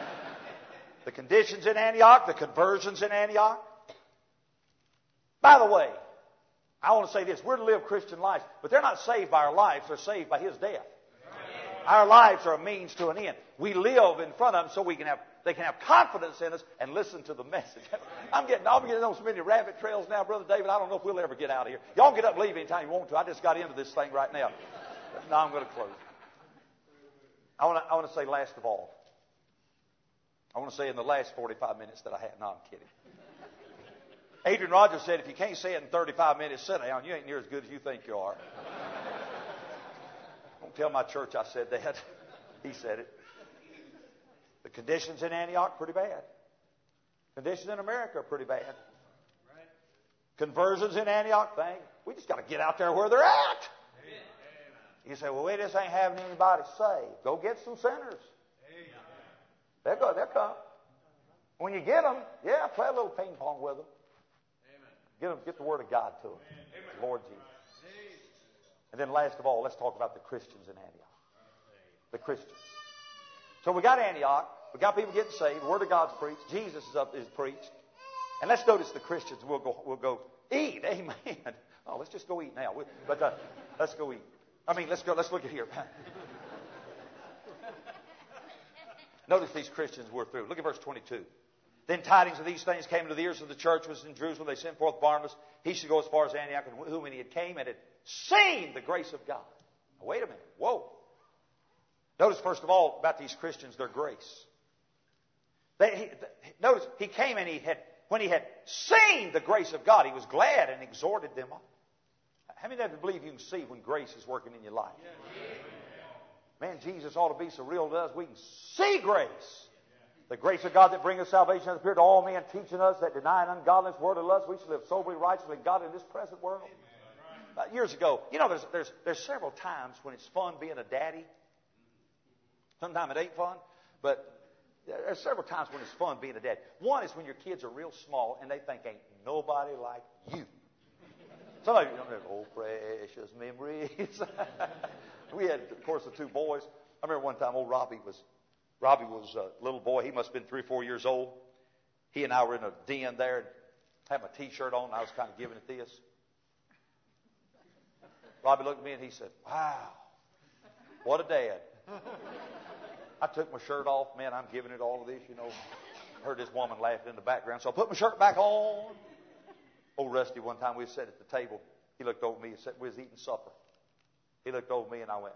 The conditions in Antioch, the conversions in Antioch. By the way, I want to say this. We're to live Christian lives, but they're not saved by our lives. They're saved by His death. Our lives are a means to an end. We live in front of them so we can have They can have confidence in us and listen to the message. I'm getting, I'm getting on so many rabbit trails now, Brother David. I don't know if we'll ever get out of here. Y'all get up and leave anytime you want to. I just got into this thing right now. Now I'm going to close. I want to, I want to say last of all. I want to say in the last forty-five minutes that I had. No, I'm kidding. Adrian Rogers said, if you can't say it in thirty-five minutes, sit down. You ain't near as good as you think you are. Don't tell my church I said that. He said it. The conditions in Antioch are pretty bad. Conditions in America are pretty bad. Conversions in Antioch, thing. We just got to get out there where they're at. You say, well, we just ain't having anybody saved. Go get some sinners. They'll go, they'll come. When you get them, yeah, play a little ping pong with them. Get them, get the Word of God to them. Lord Jesus. And then last of all, let's talk about the Christians in Antioch. The Christians. So we got Antioch. We got people getting saved. The Word of God's preached. Jesus is up is preached. And let's notice the Christians. We'll go. We'll go eat. Amen. Oh, let's just go eat now. We, but uh, let's go eat. I mean, let's go. Let's look at here. Notice these Christians were through. Look at verse twenty-two. Then tidings of these things came to the ears of the church was in Jerusalem. They sent forth Barnabas. He should go as far as Antioch, and whom he had came and had seen the grace of God. Now, wait a minute. Whoa. Notice, first of all, about these Christians, their grace. They, he, notice, he came and he had, when he had seen the grace of God, he was glad and exhorted them on. How many of you believe you can see when grace is working in your life? Man, Jesus ought to be so real to us, we can see grace. The grace of God that bringeth salvation hath appeared to all men, teaching us that denying ungodliness, word of lust, we should live soberly, righteously, God in this present world. Uh, years ago, you know, there's, there's, there's several times when it's fun being a daddy. Sometimes it ain't fun, but there's several times when it's fun being a dad. One is when your kids are real small and they think ain't nobody like you. Some of you don't know, oh, precious memories. We had, of course, the two boys. I remember one time old Robbie was, Robbie was a little boy. He must have been three or four years old. He and I were in a den there and had my T-shirt on. And I was kind of giving it this. Robbie looked at me and he said, wow, what a dad. I took my shirt off. Man, I'm giving it all of this, you know. Heard this woman laughing in the background. So I put my shirt back on. Old Rusty, one time we sat at the table. He looked over me and said, we was eating supper. He looked over me and I went.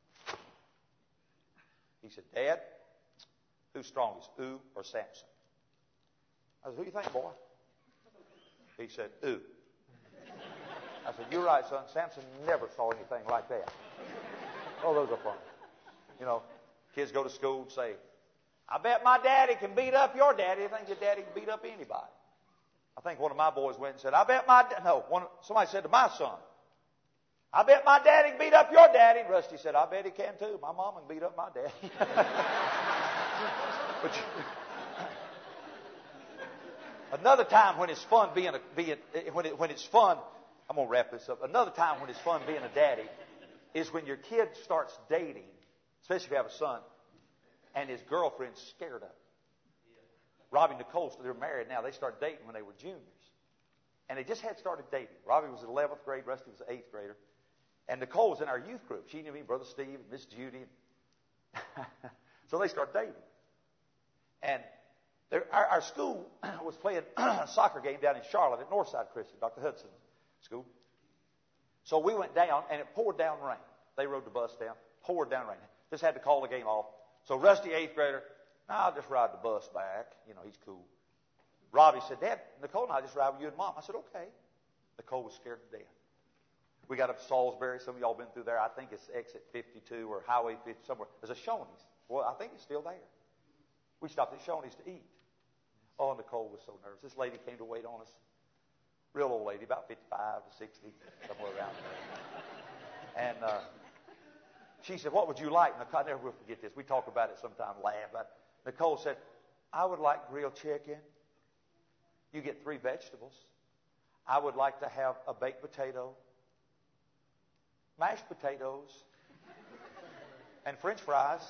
He said, Dad, who's strongest, ooh or Samson? I said, who do you think, boy? He said, ooh. I said, you're right, son. Samson never saw anything like that. Oh, those are fun. You know, kids go to school and say, I bet my daddy can beat up your daddy. I think your daddy can beat up anybody. I think one of my boys went and said, I bet my, da-. no, one, somebody said to my son, I bet my daddy can beat up your daddy. And Rusty said, I bet he can too. My mom can beat up my daddy. But you, another time when it's fun being a, being, when, it, when it's fun, I'm going to wrap this up. Another time when it's fun being a daddy is when your kid starts dating, especially if you have a son, and his girlfriend's scared of him. Robbie and Nicole, they're married now. They started dating when they were juniors. And they just had started dating. Robbie was in eleventh grade. Rusty was the eighth grader. And Nicole was in our youth group. She knew me, Brother Steve, and Miss Judy. So they started dating. And our, our school was playing a soccer game down in Charlotte at Northside Christian, Doctor Hudson's school. So we went down, and it poured down rain. They rode the bus down. Poured down rain. Just had to call the game off. So Rusty, eighth grader, no, I'll just ride the bus back. You know, he's cool. Robbie said, Dad, Nicole and I just ride with you and Mom. I said, okay. Nicole was scared to death. We got up to Salisbury. Some of y'all been through there. I think it's exit fifty-two or Highway fifty somewhere. There's a Shoney's. Well, I think it's still there. We stopped at Shoney's to eat. Oh, Nicole was so nervous. This lady came to wait on us. Real old lady, about fifty-five to sixty, somewhere around there. And uh, she said, what would you like? Nicole, I never will forget this. We talk about it sometime, laugh. But Nicole said, I would like grilled chicken. You get three vegetables. I would like to have a baked potato, mashed potatoes, and French fries.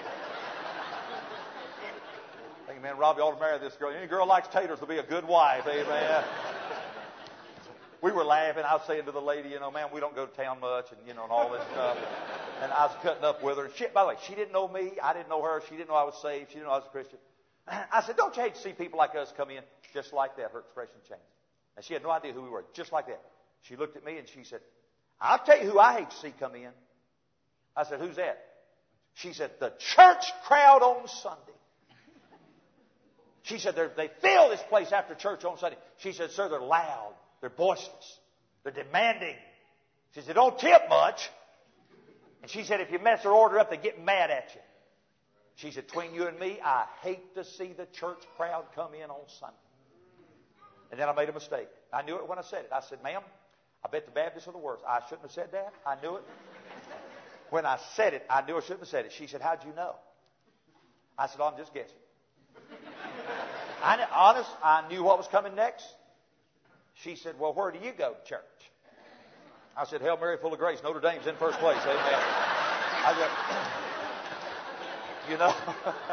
Thinking, man, Robbie ought to marry this girl. Any girl likes taters will be a good wife. Amen. We were laughing. I was saying to the lady, you know, man, we don't go to town much, and you know, and all this stuff. And I was cutting up with her. She, by the way, she didn't know me. I didn't know her. She didn't know I was saved. She didn't know I was a Christian. I said, don't you hate to see people like us come in just like that? Her expression changed. And she had no idea who we were, just like that. She looked at me and she said, I'll tell you who I hate to see come in. I said, who's that? She said, the church crowd on Sunday. She said, they fill this place after church on Sunday. She said, sir, they're loud. They're boisterous. They're demanding. She said, don't tip much. And she said, if you mess their order up, they get mad at you. She said, between you and me, I hate to see the church crowd come in on Sunday. And then I made a mistake. I knew it when I said it. I said, ma'am, I bet the Baptists are the worst. I shouldn't have said that. I knew it. When I said it, I knew I shouldn't have said it. She said, how'd you know? I said, oh, I'm just guessing. I knew, honest, I knew what was coming next. She said, well, where do you go to church? I said, Hail Mary, full of grace. Notre Dame's in first place. Amen. I said, you know.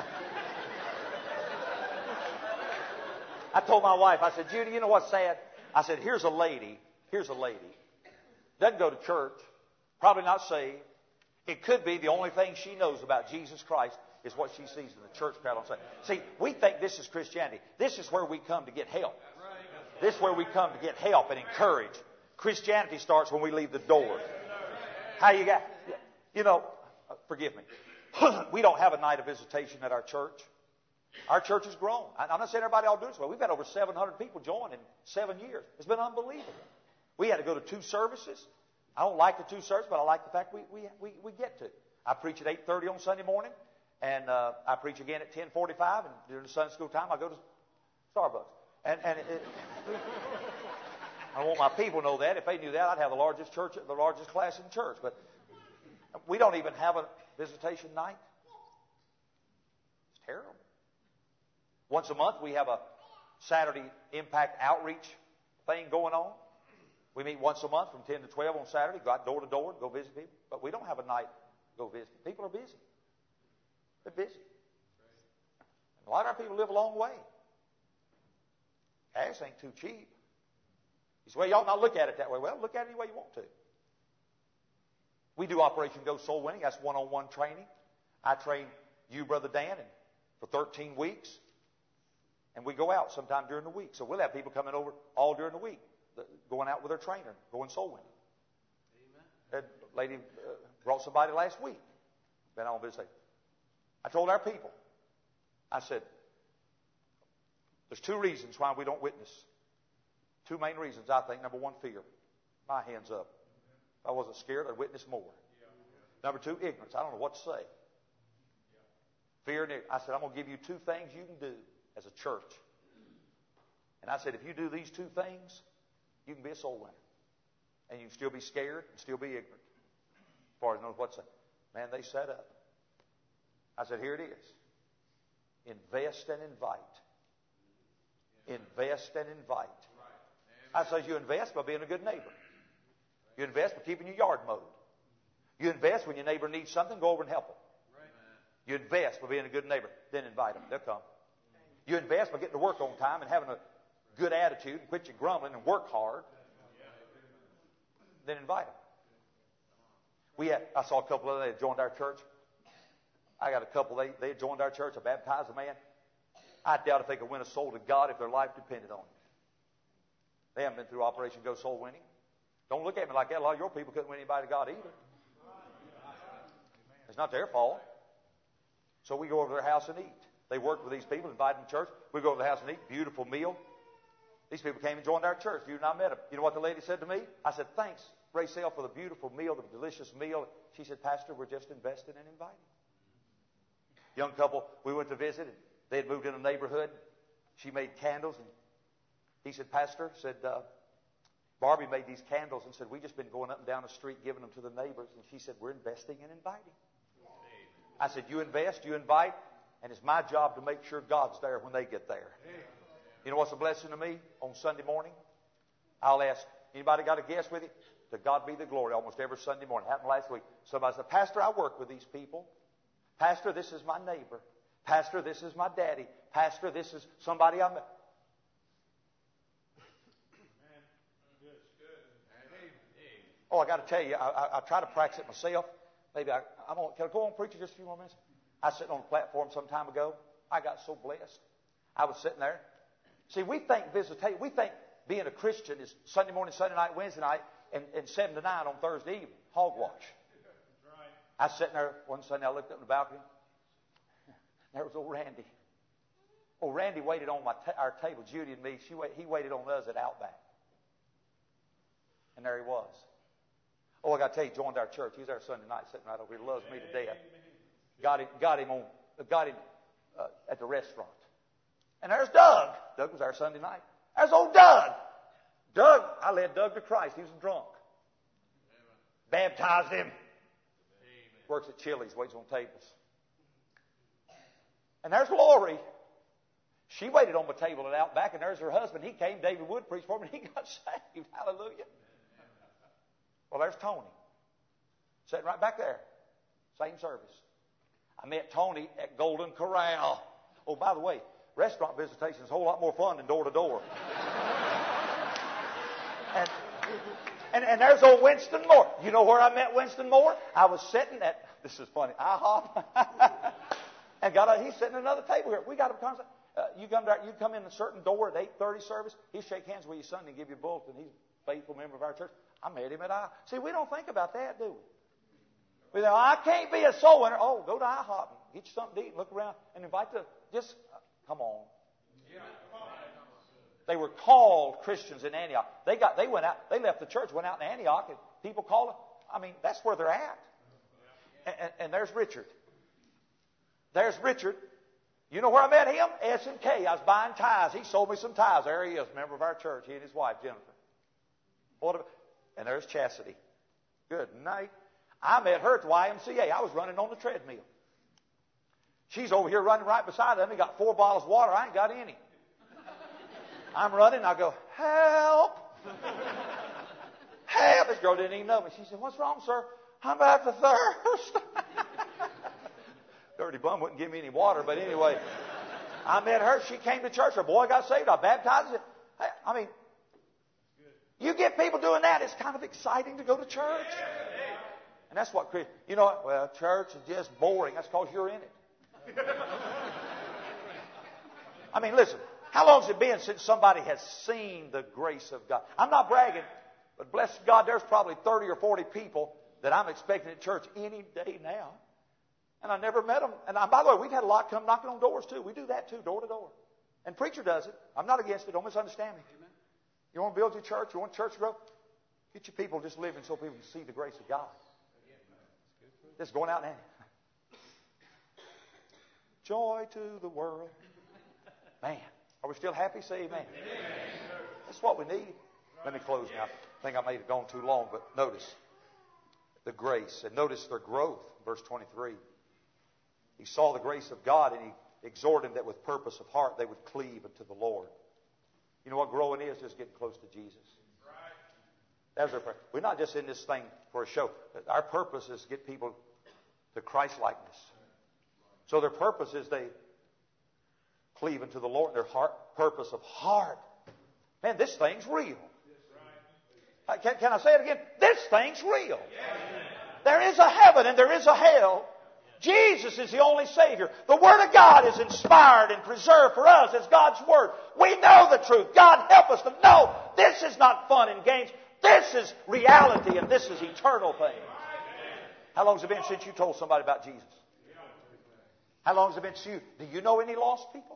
I told my wife, I said, Judy, you know what's sad? I said, here's a lady, here's a lady, doesn't go to church, probably not saved. It could be the only thing she knows about Jesus Christ is what she sees in the church crowd on Sunday. See, we think this is Christianity. This is where we come to get help. This is where we come to get help and encourage. Christianity starts when we leave the door. How you got, you know, forgive me. We don't have a night of visitation at our church. Our church has grown. I'm not saying everybody all do this well. We've had over seven hundred people join in seven years. It's been unbelievable. We had to go to two services. I don't like the two services, but I like the fact we, we, we, we get to. I preach at eight thirty on Sunday morning, and uh, I preach again at ten forty-five, and during the Sunday school time, I go to Starbucks. And, and it, it, I want my people to know that. If they knew that, I'd have the largest church, the largest class in church. But we don't even have a visitation night. It's terrible. Once a month, we have a Saturday Impact Outreach thing going on. We meet once a month from ten to twelve on Saturday, go out door to door, go visit people. But we don't have a night to go visit. People are busy. They're busy. And a lot of our people live a long way. Gas ain't too cheap. You say, well, you ought not look at it that way. Well, look at it any way you want to. We do Operation Go Soul Winning. That's one-on-one training. I train you, Brother Dan, and for thirteen weeks. And we go out sometime during the week. So we'll have people coming over all during the week, going out with their trainer, going soul winning. Amen. That lady uh, brought somebody last week. Been on visiting. I told our people, I said, there's two reasons why we don't witness. Two main reasons, I think. Number one, fear. My hands up. If I wasn't scared, I'd witness more. Number two, ignorance. I don't know what to say. Fear and ignorance. I said, I'm going to give you two things you can do as a church. And I said, if you do these two things, you can be a soul winner. And you can still be scared and still be ignorant. As far as knows what to say. Man, they set up. I said, here it is. Invest and invite. Invest and invite. I said, you invest by being a good neighbor. You invest by keeping your yard mowed. You invest when your neighbor needs something, go over and help them. You invest by being a good neighbor, then invite them. They'll come. You invest by getting to work on time and having a good attitude and quit your grumbling and work hard. Then invite them. We had, I saw a couple of them that joined our church. I got a couple, they, they joined our church. I baptized a man. I doubt if they could win a soul to God if their life depended on it. They haven't been through Operation Go Soul Winning. Don't look at me like that. A lot of your people couldn't win anybody to God either. It's not their fault. So we go over to their house and eat. They worked with these people, invited them to church. We go over to the house and eat. Beautiful meal. These people came and joined our church. You and I met them. You know what the lady said to me? I said, thanks, Ray Sale, for the beautiful meal, the delicious meal. She said, Pastor, we're just investing and inviting. Young couple, we went to visit, and they had moved in a neighborhood. She made candles, and he said, Pastor, said, uh, Barbie made these candles and said, we've just been going up and down the street giving them to the neighbors. And she said, we're investing and inviting. I said, you invest, you invite, and it's my job to make sure God's there when they get there. You know what's a blessing to me on Sunday morning? I'll ask, anybody got a guest with you? To God be the glory almost every Sunday morning. It happened last week. Somebody said, Pastor, I work with these people. Pastor, this is my neighbor. Pastor, this is my daddy. Pastor, this is somebody I met. Oh, I got to tell you, I, I, I try to practice it myself. Maybe I, I'm on, can I go on preaching just a few more minutes? I was sitting on a platform some time ago, I got so blessed. I was sitting there. See, we think visitation, we think being a Christian is Sunday morning, Sunday night, Wednesday night, and, and seven to nine on Thursday evening. Hogwash. I was sitting there one Sunday, I looked up in the balcony. There was old Randy. Old Randy waited on my ta- our table, Judy and me. She wait, he waited on us at Outback. And there he was. Oh, I got to tell you, he joined our church. He was there Sunday night, sitting right over here. Loves me to death. Got him, got him on, got him uh, at the restaurant. And there's Doug. Doug was there Sunday night. There's old Doug. Doug, I led Doug to Christ. He was drunk. Baptized him. Works at Chili's, waits on tables. And there's Lori. She waited on my table at Outback, and there's her husband. He came, David Wood preached for him, and he got saved. Hallelujah. Well, there's Tony. Sitting right back there. Same service. I met Tony at Golden Corral. Oh, by the way, restaurant visitation is a whole lot more fun than door to door. And And, and there's old Winston Moore. You know where I met Winston Moore? I was sitting at, this is funny, IHOP. And got a, he's sitting at another table here. We got a concept. Uh, you come there, you come in a certain door at eight thirty service. He'll shake hands with you Sunday and give you a bulletin. He's a faithful member of our church. I met him at IHOP. See, we don't think about that, do we? We think, oh, I can't be a soul winner. Oh, go to IHOP and get you something to eat and look around and invite the, just, uh, come on. They were called Christians in Antioch. They got, they went out, they left the church, went out in Antioch, and people called them. I mean, that's where they're at. And, and, and there's Richard. There's Richard. You know where I met him? S and K. I was buying ties. He sold me some ties. There he is, a member of our church. He and his wife, Jennifer. What a, and there's Chastity. Good night. I met her at the Y M C A. I was running on the treadmill. She's over here running right beside them. He got four bottles of water. I ain't got any. I'm running. I go, help. Help. This girl didn't even know me. She said, what's wrong, sir? I'm after thirst. Dirty bum wouldn't give me any water. But anyway, I met her. She came to church. Her boy got saved. I baptized him. I mean, you get people doing that. It's kind of exciting to go to church. And that's what, you know what? Well, church is just boring. That's because you're in it. I mean, listen. How long has it been since somebody has seen the grace of God? I'm not bragging, but bless God, there's probably thirty or forty people that I'm expecting at church any day now. And I never met them. And I, by the way, we've had a lot come knocking on doors too. We do that too, door to door. And preacher does it. I'm not against it. Don't misunderstand me. Amen. You want to build your church? You want church to grow? Get your people just living so people can see the grace of God. Just going out and joy to the world. Man. Are we still happy? Say amen. Amen. That's what we need. Let me close now. I think I may have gone too long, but notice the grace. And notice their growth. Verse twenty-three. He saw the grace of God and he exhorted them that with purpose of heart they would cleave unto the Lord. You know what growing is? Just getting close to Jesus. That's our prayer. We're not just in this thing for a show. Our purpose is to get people to Christ-likeness. So their purpose is they cleave unto the Lord, their heart, purpose of heart. Man, this thing's real. Can, can I say it again? This thing's real. There is a heaven and there is a hell. Jesus is the only Savior. The Word of God is inspired and preserved for us as God's Word. We know the truth. God help us to know this is not fun and games. This is reality and this is eternal thing. How long has it been since you told somebody about Jesus? How long has it been since you? Do you know any lost people?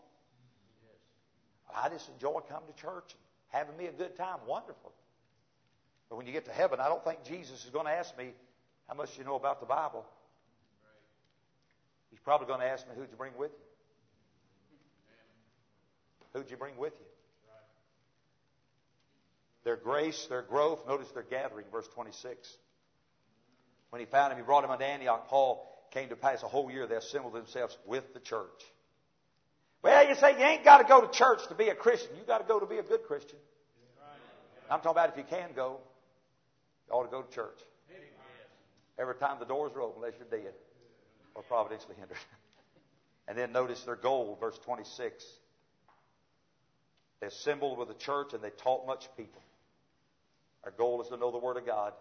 I just enjoy coming to church and having me a good time. Wonderful. But when you get to heaven, I don't think Jesus is going to ask me how much you know about the Bible. He's probably going to ask me, who'd you bring with you? Who'd you bring with you? Their grace, their growth. Notice their gathering, verse twenty-six. When he found him, he brought him unto Antioch. Paul came to pass a whole year. They assembled themselves with the church. Well, you say you ain't got to go to church to be a Christian. You got to go to be a good Christian. I'm talking about if you can go, you ought to go to church. Every time the doors are open, unless you're dead or providentially hindered. And then notice their goal, verse twenty-six. They assembled with the church and they taught much people. Our goal is to know the Word of God.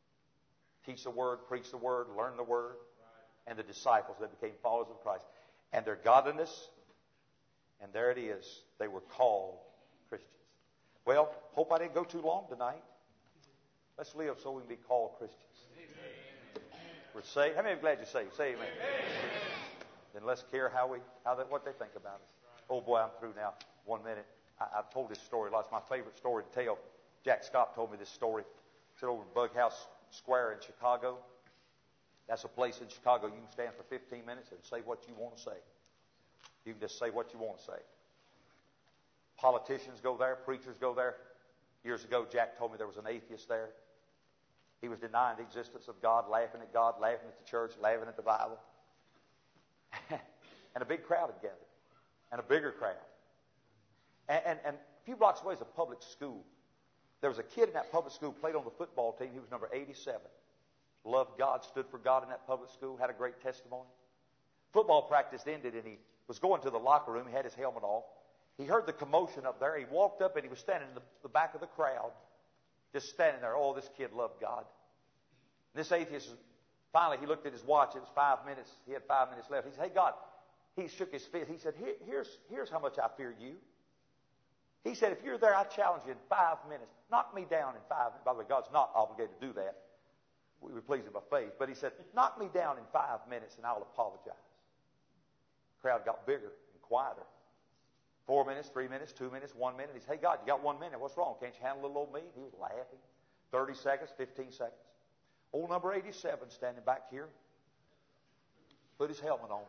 Teach the Word, preach the Word, learn the Word. And the disciples that became followers of Christ. and their godliness. And there it is. They were called Christians. Well, hope I didn't go too long tonight. Let's live so we can be called Christians. We're saved. How many are glad you're saved? Say amen. Amen. Then let's care how we, how they, what they think about us. Oh boy, I'm through now. One minute. I, I've told this story a lot. It's my favorite story to tell. Jack Scott told me this story. It's over in Bughouse Square in Chicago. That's a place in Chicago you can stand for fifteen minutes and say what you want to say. You can just say what you want to say. Politicians go there. Preachers go there. Years ago, Jack told me there was an atheist there. He was denying the existence of God, laughing at God, laughing at the church, laughing at the Bible. And a big crowd had gathered. And a bigger crowd. And, and, and a few blocks away is a public school. There was a kid in that public school, played on the football team. He was number eighty-seven. Loved God, stood for God in that public school, had a great testimony. Football practice ended, and he was going to the locker room. He had his helmet off. He heard the commotion up there. He walked up, and he was standing in the, the back of the crowd, just standing there. Oh, this kid loved God. And this atheist, finally, he looked at his watch. It was five minutes. He had five minutes left. He said, hey, God. He shook his fist. He said, Here, here's, here's how much I fear you. He said, if you're there, I challenge you in five minutes. Knock me down in five minutes. By the way, God's not obligated to do that. We please him by faith. But he said, knock me down in five minutes and I'll apologize. The crowd got bigger and quieter. Four minutes, three minutes, two minutes, one minute. He said, hey, God, you got one minute. What's wrong? Can't you handle little old me? He was laughing. thirty seconds, fifteen seconds. Old number eighty-seven standing back here. Put his helmet on.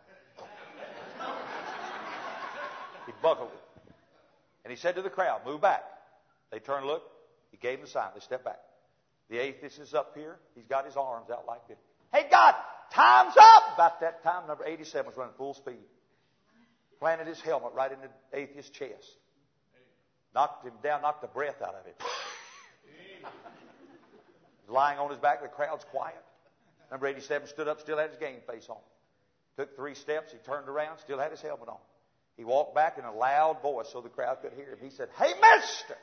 He buckled it. And he said to the crowd, move back. They turned and looked. He gave them the sign. They stepped back. The atheist is up here. He's got his arms out like this. Hey, God, time's up! About that time, number eighty-seven was running full speed. Planted his helmet right in the atheist's chest. Knocked him down, knocked the breath out of him. He's lying on his back. The crowd's quiet. Number eighty-seven stood up, still had his game face on. Took three steps. He turned around, still had his helmet on. He walked back in a loud voice so the crowd could hear him. He said, hey, mister,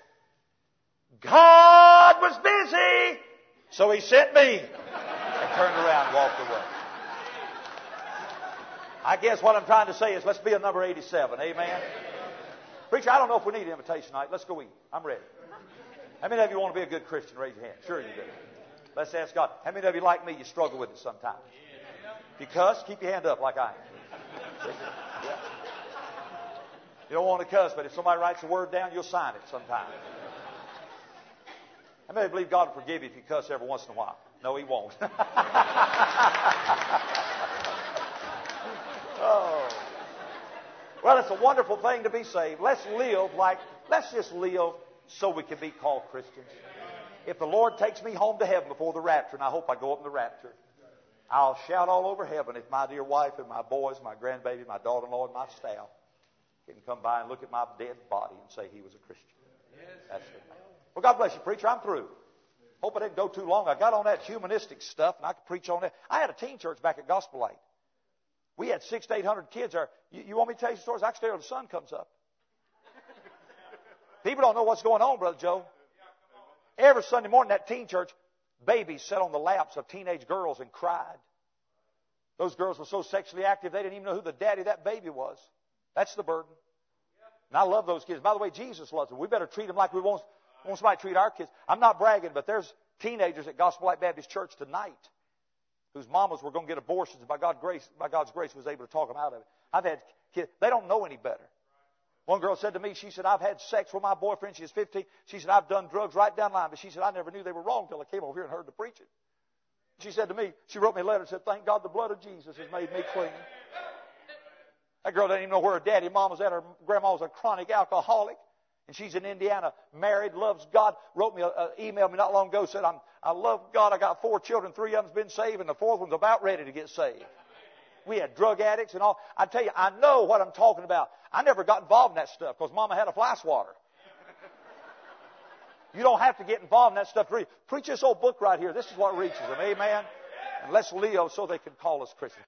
God was busy, so he sent me. And turned around and walked away. I guess what I'm trying to say is let's be a number eighty-seven. Amen. Preacher, I don't know if we need an invitation tonight. Let's go eat. I'm ready. How many of you want to be a good Christian? Raise your hand. Sure you do. Let's ask God. How many of you, like me, you struggle with it sometimes? If you cuss, keep your hand up like I am. Yeah. You don't want to cuss, but if somebody writes a word down, you'll sign it sometime. How many believe God will forgive you if you cuss every once in a while? No, He won't. Oh. Well, it's a wonderful thing to be saved. Let's live like, let's just live so we can be called Christians. If the Lord takes me home to heaven before the rapture, and I hope I go up in the rapture, I'll shout all over heaven if my dear wife and my boys, my grandbaby, my daughter-in-law, and my staff can come by and look at my dead body and say he was a Christian. That's it. Well, God bless you, preacher. I'm through. Hope I didn't go too long. I got on that humanistic stuff, and I could preach on that. I had a teen church back at Gospel Light. We had six to eight hundred kids there. You, you want me to tell you stories? I can stay till the sun comes up. People don't know what's going on, Brother Joe. Every Sunday morning, that teen church, babies sat on the laps of teenage girls and cried. Those girls were so sexually active, they didn't even know who the daddy of that baby was. That's the burden. And I love those kids. By the way, Jesus loves them. We better treat them like we want, want somebody to treat our kids. I'm not bragging, but there's teenagers at Gospel Light Baptist Church tonight whose mamas were going to get abortions. By God's grace, by God's grace, was able to talk them out of it. I've had kids. They don't know any better. One girl said to me, she said, I've had sex with my boyfriend. She was fifteen. She said, I've done drugs right down the line. But she said, I never knew they were wrong until I came over here and heard the preaching. She said to me, she wrote me a letter and said, thank God the blood of Jesus has made me clean. That girl doesn't even know where her daddy and mom was at. Her grandma was a chronic alcoholic. And she's in Indiana, married, loves God. Wrote me, a, a, emailed me not long ago, said, I'm, I love God. I got four children. Three of them's been saved, and the fourth one's about ready to get saved. We had drug addicts and all. I tell you, I know what I'm talking about. I never got involved in that stuff because Mama had a fly swatter. You don't have to get involved in that stuff. Preach this old book right here. This is what reaches them. Amen. And let's live so they can call us Christians.